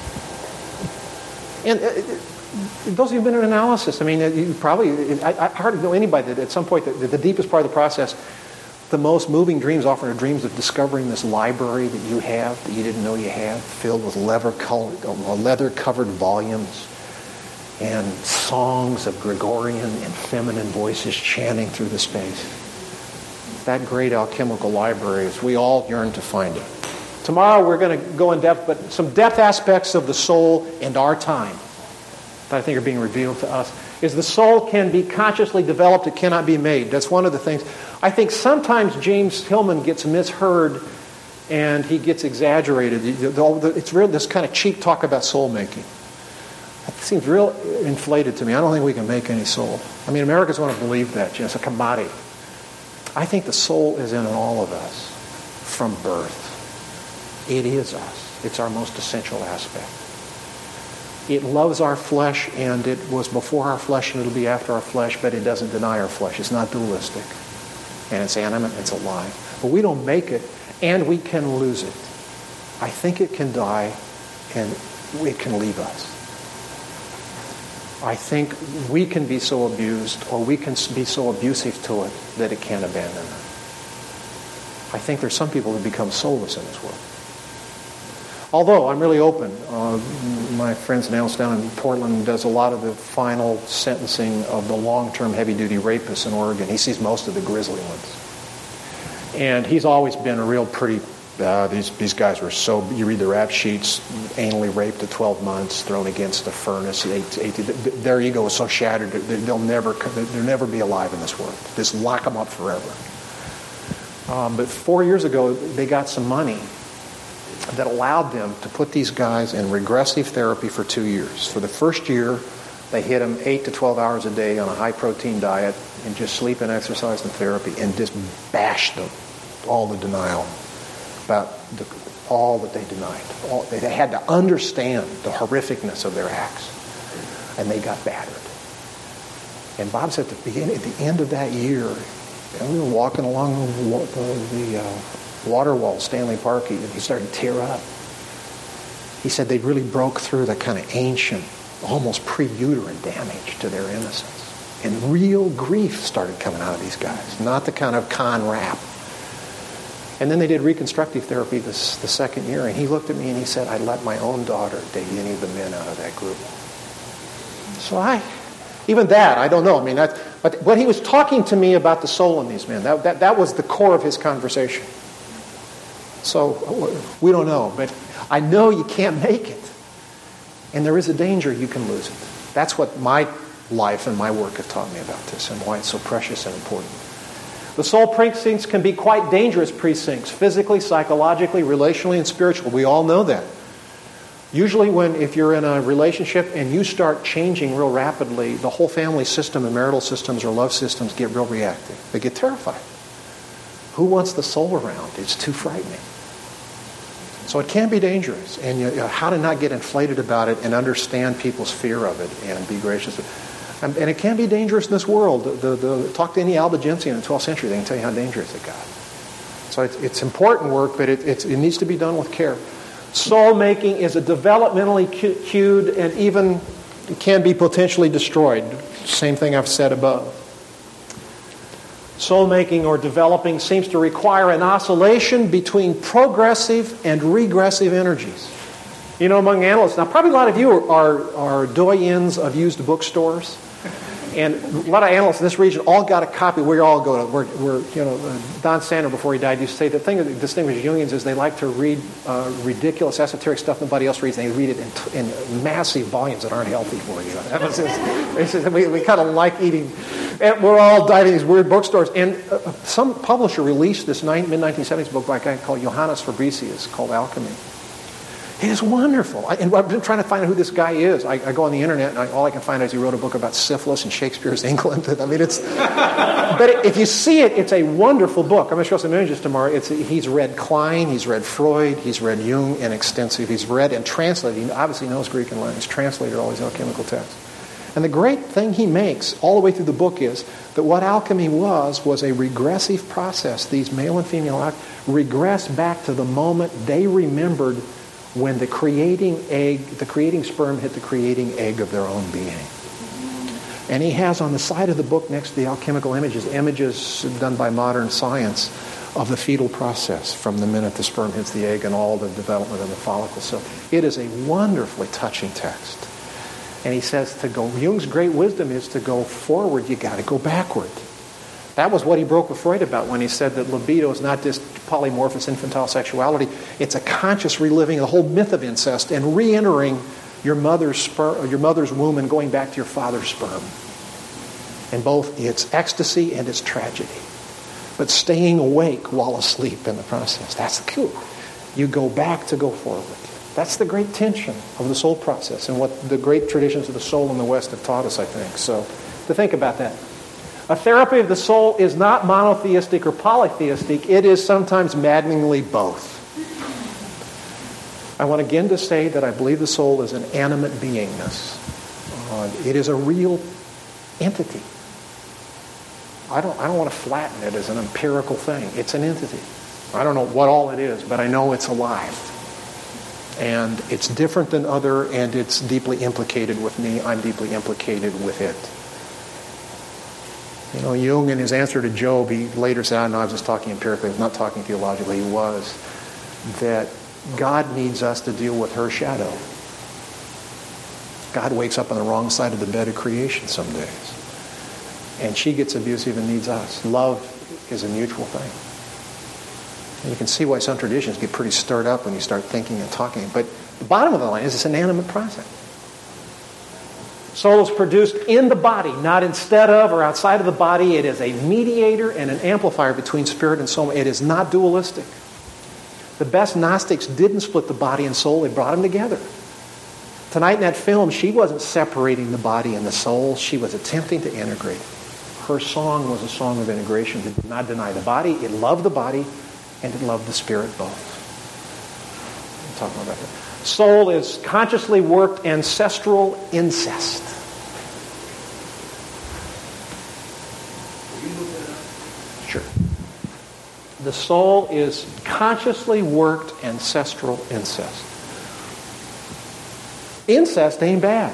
And those of you who've been in analysis, I mean, you probably, I hardly know anybody that at some point, the deepest part of the process, the most moving dreams often are dreams of discovering this library that you have, that you didn't know you had, filled with leather-covered volumes and songs of Gregorian and feminine voices chanting through the space. That great alchemical library, is we all yearn to find it. Tomorrow we're going to go in depth, but some depth aspects of the soul and our time that I think are being revealed to us is the soul can be consciously developed, it cannot be made. That's one of the things. I think sometimes James Hillman gets misheard and he gets exaggerated. It's real, this kind of cheap talk about soul making. It seems real inflated to me. I don't think we can make any soul. I mean, Americans want to believe that. It's a commodity. I think the soul is in all of us from birth. It is us. It's our most essential aspect. It loves our flesh, and it was before our flesh, and it'll be after our flesh, but it doesn't deny our flesh. It's not dualistic. And it's animate, and it's alive. But we don't make it, and we can lose it. I think it can die, and it can leave us. I think we can be so abused, or we can be so abusive to it, that it can't abandon us. I think there's some people who become soulless in this world. Although I'm really open. My friend Nels down in Portland does a lot of the final sentencing of the long-term heavy-duty rapists in Oregon. He sees most of the grisly ones. And he's always been a real pretty... these guys were so... You read the rap sheets, anally raped at 12 months, thrown against a furnace at 18. Their ego is so shattered, they'll never be alive in this world. Just lock them up forever. But 4 years ago, they got some money that allowed them to put these guys in regressive therapy for 2 years. For the first year, they hit them 8 to 12 hours a day on a high-protein diet and just sleep and exercise and therapy, and just bashed them, all the denial about all that they denied. They had to understand the horrificness of their acts, and they got battered. And Bob said at the end of that year, and we were walking along the water wall, Stanley Park, and he started to tear up. He said they really broke through the kind of ancient, almost pre-uterine damage to their innocence. And real grief started coming out of these guys, not the kind of con rap. And then they did reconstructive therapy the second year, and he looked at me and he said, I let my own daughter date any of the men out of that group. So even that, I don't know. I mean, but when he was talking to me about the soul in these men, that was the core of his conversation. So we don't know, but I know you can't make it. And there is a danger you can lose it. That's what my life and my work have taught me about this and why it's so precious and important. The soul precincts can be quite dangerous precincts, physically, psychologically, relationally, and spiritually. We all know that. Usually if you're in a relationship and you start changing real rapidly, the whole family system and marital systems or love systems get real reactive. They get terrified. Who wants the soul around? It's too frightening. So it can be dangerous. And how to not get inflated about it and understand people's fear of it and be gracious. And it can be dangerous in this world. Talk to any Albigensian in the 12th century. They can tell you how dangerous it got. So it's important work, but it needs to be done with care. Soul making is a developmentally cued and even can be potentially destroyed. Same thing I've said above. Soul making or developing seems to require an oscillation between progressive and regressive energies. You know, among analysts, now probably a lot of you are doyens of used bookstores. And a lot of analysts in this region all got a copy. We all go to, Don Sander, before he died, used to say the thing that distinguishes Jungians is they like to read ridiculous, esoteric stuff nobody else reads, and they read it in massive volumes that aren't healthy for you. We kind of like eating, and we're all diving these weird bookstores. And some publisher released this mid-1970s book by a guy called Johannes Fabricius called Alchemy. It is wonderful. And I've been trying to find out who this guy is. I go on the internet, and all I can find is he wrote a book about syphilis in Shakespeare's England. I mean, but if you see it, it's a wonderful book. I'm going to show some images tomorrow. He's read Klein, he's read Freud, he's read Jung in extensive. He's read and translated. He obviously knows Greek and Latin. He's translated all these alchemical texts. And the great thing he makes all the way through the book is that what alchemy was a regressive process. These male and female regress back to the moment they remembered when the creating sperm hit the creating egg of their own being. And he has on the side of the book next to the alchemical images done by modern science of the fetal process from the minute the sperm hits the egg and all the development of the follicle. So it is a wonderfully touching text. And he says Jung's great wisdom is to go forward, you got to go backward. That was what he broke with Freud about when he said that libido is not just polymorphous infantile sexuality. It's a conscious reliving of the whole myth of incest and re-entering your mother's womb and going back to your father's sperm. And both its ecstasy and its tragedy. But staying awake while asleep in the process. That's the coup. You go back to go forward. That's the great tension of the soul process and what the great traditions of the soul in the West have taught us, I think. So to think about that. A therapy of the soul is not monotheistic or polytheistic. It is sometimes maddeningly both. I want again to say that I believe the soul is an animate beingness. It is a real entity. I don't want to flatten it as an empirical thing. It's an entity. I don't know what all it is, but I know it's alive. And it's different than other, and it's deeply implicated with me. I'm deeply implicated with it. You know, Jung, in his answer to Job, he later said, I was just talking empirically, I was not talking theologically, he was, that God needs us to deal with her shadow. God wakes up on the wrong side of the bed of creation some days. And she gets abusive and needs us. Love is a mutual thing. And you can see why some traditions get pretty stirred up when you start thinking and talking. But the bottom of the line is it's an animate process. Soul is produced in the body, not instead of or outside of the body. It is a mediator and an amplifier between spirit and soul. It is not dualistic. The best Gnostics didn't split the body and soul. They brought them together. Tonight in that film, she wasn't separating the body and the soul. She was attempting to integrate. Her song was a song of integration. It did not deny the body. It loved the body and it loved the spirit both. We'll talk more about that. Soul is consciously worked ancestral incest. Sure. The soul is consciously worked ancestral incest. Incest ain't bad.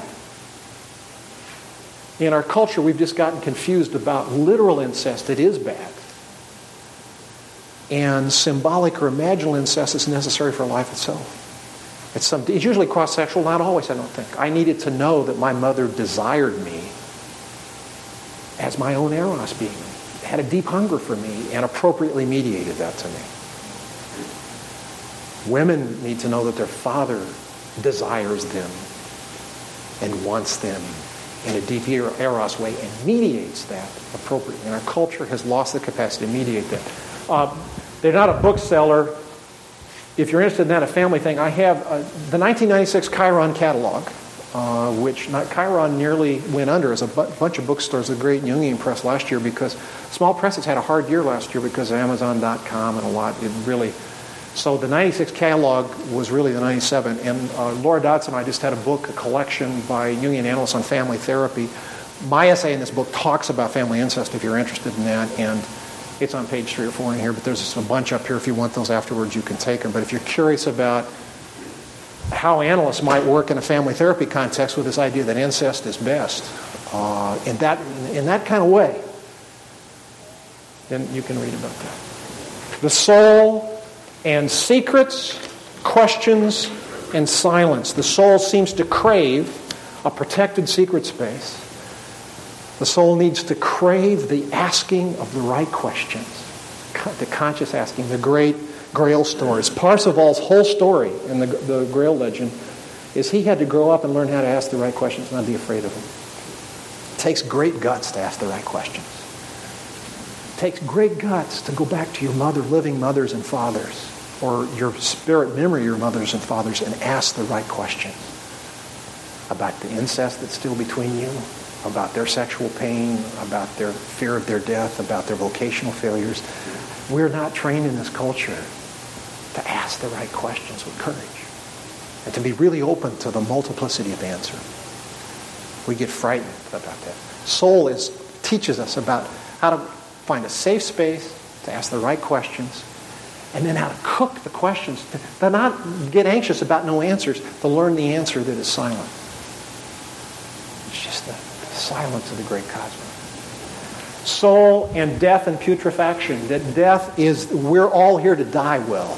In our culture, we've just gotten confused about literal incest. It is bad. And symbolic or imaginal incest is necessary for life itself. It's usually cross-sexual, not always, I don't think. I needed to know that my mother desired me as my own eros being, had a deep hunger for me, and appropriately mediated that to me. Women need to know that their father desires them and wants them in a deep eros way and mediates that appropriately. And our culture has lost the capacity to mediate that. They're not a bookseller. If you're interested in that, a family thing, I have the 1996 Chiron catalog, which Chiron nearly went under as a bunch of bookstores, the great Jungian press last year, because small presses had a hard year last year because of Amazon.com and a lot. It really... So the 96 catalog was really the 97. And Laura Dodson and I just had a book, a collection by Jungian analysts on family therapy. My essay in this book talks about family incest if you're interested in that. And it's on page 3 or 4 in here, but there's a bunch up here. If you want those afterwards, you can take them. But if you're curious about how analysts might work in a family therapy context with this idea that incest is best, in that kind of way, then you can read about that. The soul and secrets, questions, and silence. The soul seems to crave a protected secret space. The soul needs to crave the asking of the right questions, the conscious asking, the great Grail stories. Parsifal's whole story in the Grail legend is he had to grow up and learn how to ask the right questions and not be afraid of them. It takes great guts to ask the right questions. It takes great guts to go back to your living mothers and fathers, or your spirit memory of your mothers and fathers, and ask the right questions about the incest that's still between you, about their sexual pain, about their fear of their death, about their vocational failures. We're not trained in this culture to ask the right questions with courage and to be really open to the multiplicity of answers. We get frightened about that. Soul teaches us about how to find a safe space to ask the right questions, and then how to cook the questions, to not get anxious about no answers, to learn the answer that is silent. It's just the silence of the great cosmos. Soul and death and putrefaction. That death is, we're all here to die well.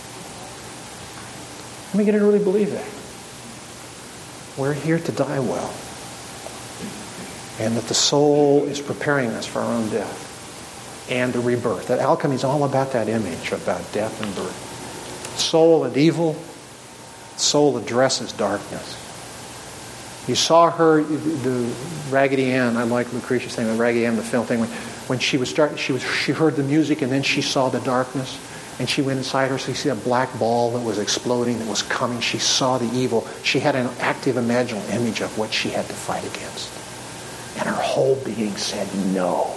Let me get to really believe that. We're here to die well. And that the soul is preparing us for our own death and the rebirth. That alchemy is all about that image, about death and birth. Soul and evil. Soul addresses darkness. You saw her, the Raggedy Ann. I like Lucretia saying the Raggedy Ann, the film thing. When she was starting, she heard the music, and then she saw the darkness, and she went inside her. So you see a black ball that was exploding, that was coming. She saw the evil. She had an active imaginal image of what she had to fight against, and her whole being said no.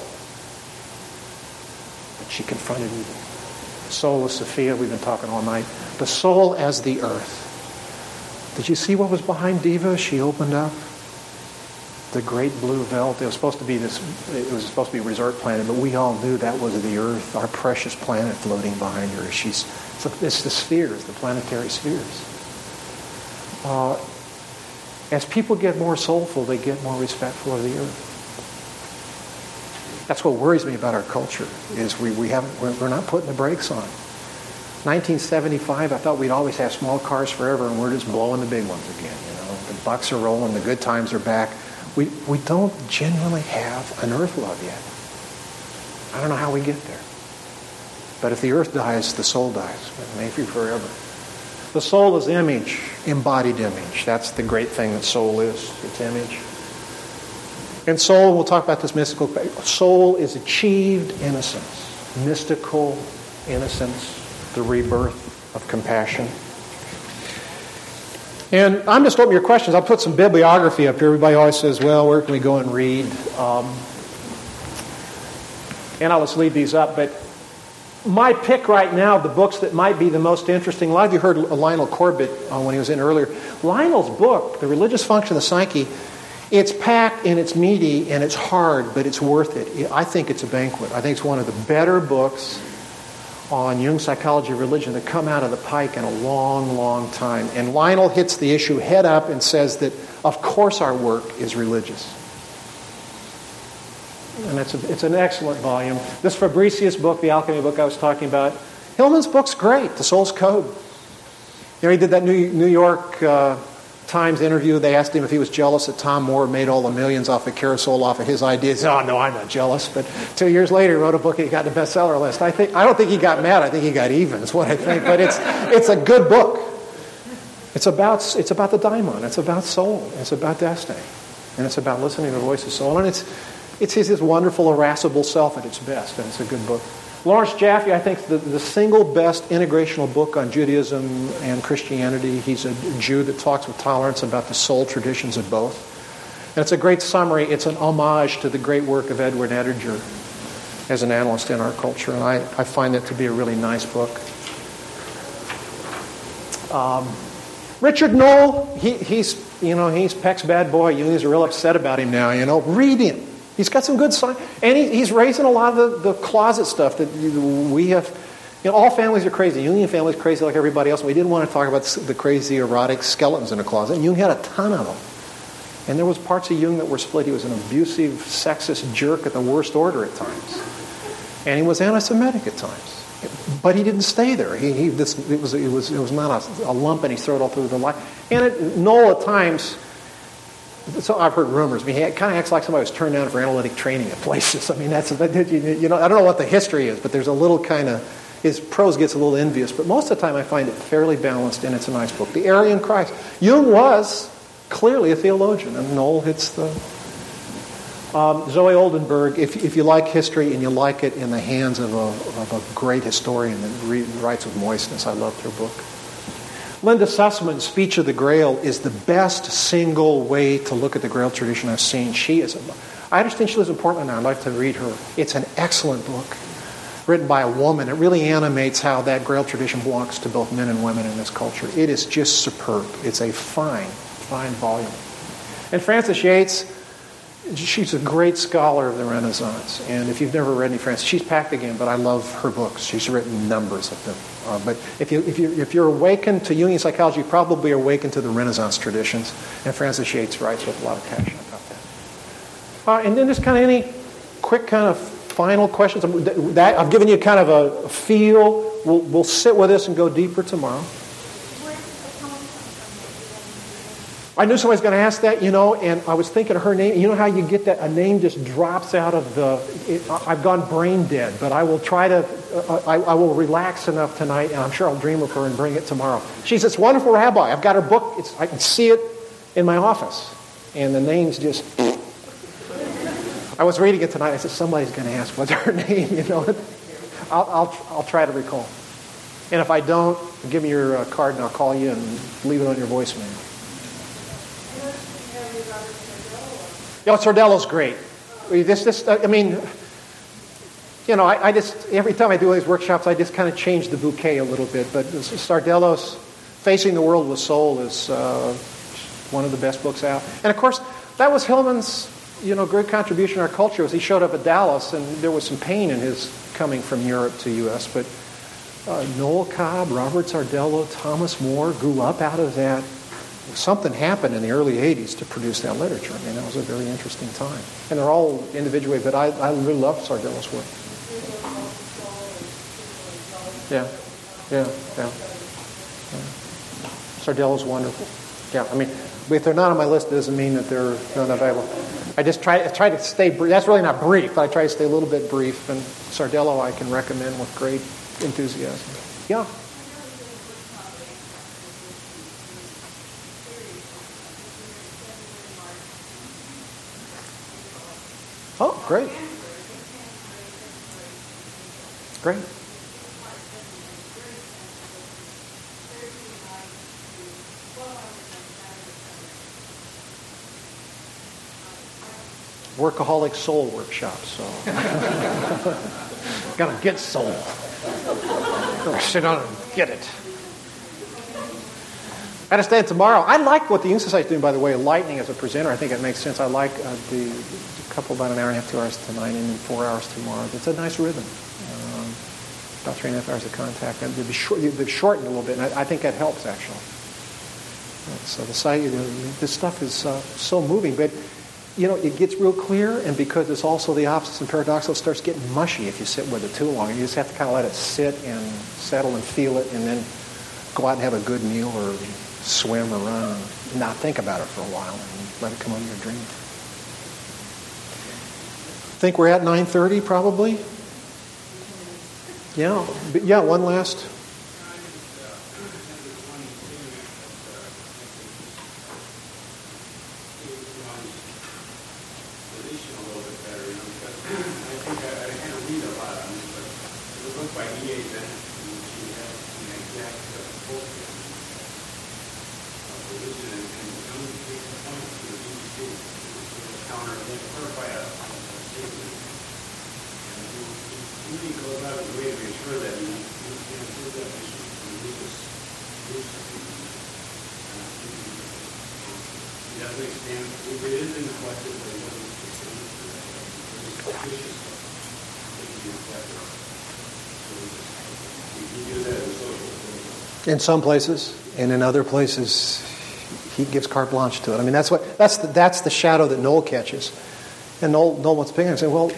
But she confronted evil. The soul of Sophia. We've been talking all night. The soul as the earth. Did you see what was behind Diva? She opened up the great blue velvet. It was supposed to be a resort planet, but we all knew that was the Earth, our precious planet floating behind her. It's the spheres, the planetary spheres. As people get more soulful, they get more respectful of the Earth. That's what worries me about our culture, is we're not putting the brakes on. 1975, I thought we'd always have small cars forever, and we're just blowing the big ones again. You know, the bucks are rolling, the good times are back. We don't genuinely have an earth love yet. I don't know how we get there. But if the earth dies, the soul dies. It may be forever. The soul is image, embodied image. That's the great thing that soul is. It's image. And soul, we'll talk about this mystical, soul is achieved innocence, mystical innocence, the rebirth of compassion. And I'm just opening your questions. I'll put some bibliography up here. Everybody always says, well, where can we go and read? And I'll just leave these up. But my pick right now, the books that might be the most interesting, a lot of you heard Lionel Corbett when he was in earlier. Lionel's book, The Religious Function of the Psyche, it's packed and it's meaty and it's hard, but it's worth it. I think it's a banquet. I think it's one of the better books on Jung's psychology of religion that come out of the pike in a long, long time. And Lionel hits the issue head up and says that, of course, our work is religious. And it's an excellent volume. This Fabricius book, the alchemy book I was talking about, Hillman's book's great, The Soul's Code. You know, he did that New York Times interview. They asked him if he was jealous that Tom Moore made all the millions off of Carousel off of his ideas. Oh, no, I'm not jealous. But 2 years later, he wrote a book and he got the bestseller list. I don't think he got mad. I think he got even, is what I think. But it's a good book. It's about the daimon. It's about soul. It's about destiny. And it's about listening to the voice of soul. And it's his wonderful, irascible self at its best. And it's a good book. Lawrence Jaffe, I think, the single best integrational book on Judaism and Christianity. He's a Jew that talks with tolerance about the soul traditions of both. And it's a great summary. It's an homage to the great work of Edward Edinger as an analyst in our culture. And I find it to be a really nice book. Richard Knoll, he's Peck's bad boy. He's real upset about him now. Read him. He's got some good science. And he's raising a lot of the closet stuff that we have. All families are crazy. Jungian family's crazy like everybody else. We didn't want to talk about the crazy erotic skeletons in a closet. And Jung had a ton of them. And there was parts of Jung that were split. He was an abusive, sexist jerk at the worst order at times. And he was anti-Semitic at times. But he didn't stay there. It was not a lump and he threw it all through the life. And Knoll at times... So I've heard rumors. He kind of acts like somebody was turned down for analytic training at places. I don't know what the history is, but there's a little kind of, his prose gets a little envious. But most of the time I find it fairly balanced and it's a nice book. The Aryan Christ. Jung was clearly a theologian, and Knoll hits the... Zoe Oldenburg, if you like history and you like it in the hands of a great historian that writes with moistness, I loved her book. Linda Sussman's Speech of the Grail is the best single way to look at the Grail tradition I've seen. I understand she lives in Portland now. I'd like to read her. It's an excellent book written by a woman. It really animates how that Grail tradition belongs to both men and women in this culture. It is just superb. It's a fine, fine volume. And Frances Yates, she's a great scholar of the Renaissance. And if you've never read any Frances, she's packed again, but I love her books. She's written numbers of them. But if you're awakened to Jungian psychology, you probably are awakened to the Renaissance traditions. And Frances Yates writes with a lot of passion about that. And then just kind of any quick kind of final questions. I've given you kind of a feel. We'll sit with this and go deeper tomorrow. I knew somebody's going to ask that, and I was thinking of her name. You know how you get that? A name just drops out of I've gone brain dead, but I will try to, I will relax enough tonight, and I'm sure I'll dream of her and bring it tomorrow. She's this wonderful rabbi. I've got her book. I can see it in my office, and the name's just... I was reading it tonight. I said, somebody's going to ask what's her name, I'll try to recall. And if I don't, give me your card, and I'll call you and leave it on your voicemail. Sardello's great. I just, every time I do these workshops, I just kind of change the bouquet a little bit. But Sardello's Facing the World with Soul is one of the best books out. And of course, that was Hillman's, great contribution to our culture. Was he showed up at Dallas, and there was some pain in his coming from Europe to U.S. But Noel Cobb, Robert Sardello, Thomas More grew up out of that. Something happened in the early 80s to produce that literature. That was a very interesting time. And they're all individually, but I really love Sardello's work. Yeah. Sardello's wonderful. Yeah, if they're not on my list, it doesn't mean that they're not available. I just try to stay brief. That's really not brief, but I try to stay a little bit brief. And Sardello I can recommend with great enthusiasm. Yeah. Great. Great. Workaholic soul workshop, so gotta get soul. Gotta sit down and get it. I understand tomorrow. I like what the Jung Society is doing, by the way, lightning as a presenter. I think it makes sense. I like the couple about an hour and a half, 2 hours tonight, and then 4 hours tomorrow. It's a nice rhythm. About 3.5 hours of contact. They've shortened a little bit, and I think that helps actually. So the site, this stuff is so moving, but it gets real clear, and because it's also the opposite and paradoxical, it starts getting mushy if you sit with it too long. You just have to kind of let it sit and settle and feel it, and then go out and have a good meal or swim or run and not think about it for a while and let it come under your dream. Think we're at 9:30 probably? Yeah, one last. In some places, and in other places, he gives carte blanche to it. I mean, that's the shadow that Noel catches. And Noel wants to pick and say, well,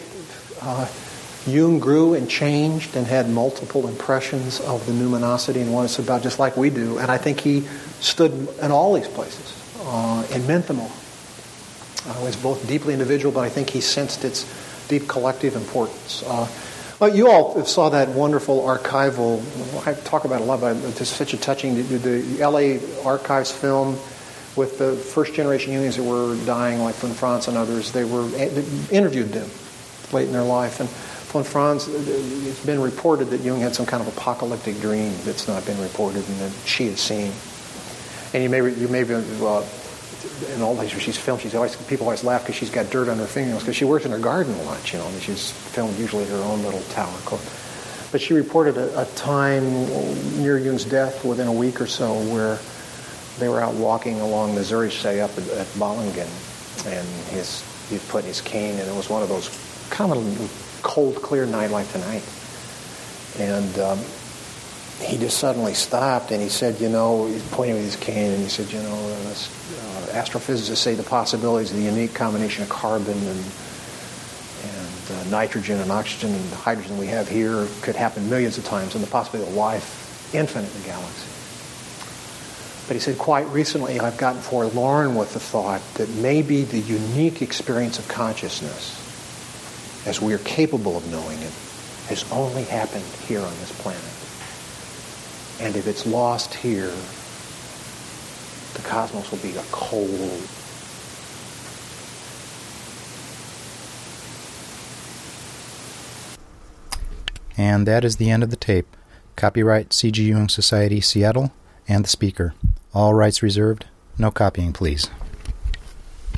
Jung grew and changed and had multiple impressions of the numinosity and what it's about, just like we do. And I think he stood in all these places and meant them all. It was both deeply individual, but I think he sensed its deep collective importance. Well, you all saw that wonderful archival, I talk about it a lot, but it's such a touching, the LA Archives film with the first generation Jungians that were dying, like von Franz and others. They interviewed them late in their life. And von Franz, it's been reported that Jung had some kind of apocalyptic dream that's not been reported and that she had seen. And you may be in all these she's filmed, people always laugh because she's got dirt on her fingernails because she works in her garden a lot, and she's filmed usually her own little tower. But she reported a time near Jung's death within a week or so where they were out walking along the Zürichsee up at Balingen, and he'd put his cane, and it was one of those kind of cold, clear night like tonight. And he just suddenly stopped, and he said, he's pointing with his cane, and he said, astrophysicists say the possibilities of the unique combination of carbon and nitrogen and oxygen and hydrogen we have here could happen millions of times, and the possibility of life infinite in the galaxy. But he said, quite recently I've gotten forlorn with the thought that maybe the unique experience of consciousness, as we are capable of knowing it, has only happened here on this planet. And if it's lost here, the cosmos will be a cold. And that is the end of the tape. Copyright C.G. Jung Society, Seattle, and the speaker. All rights reserved. No copying, please.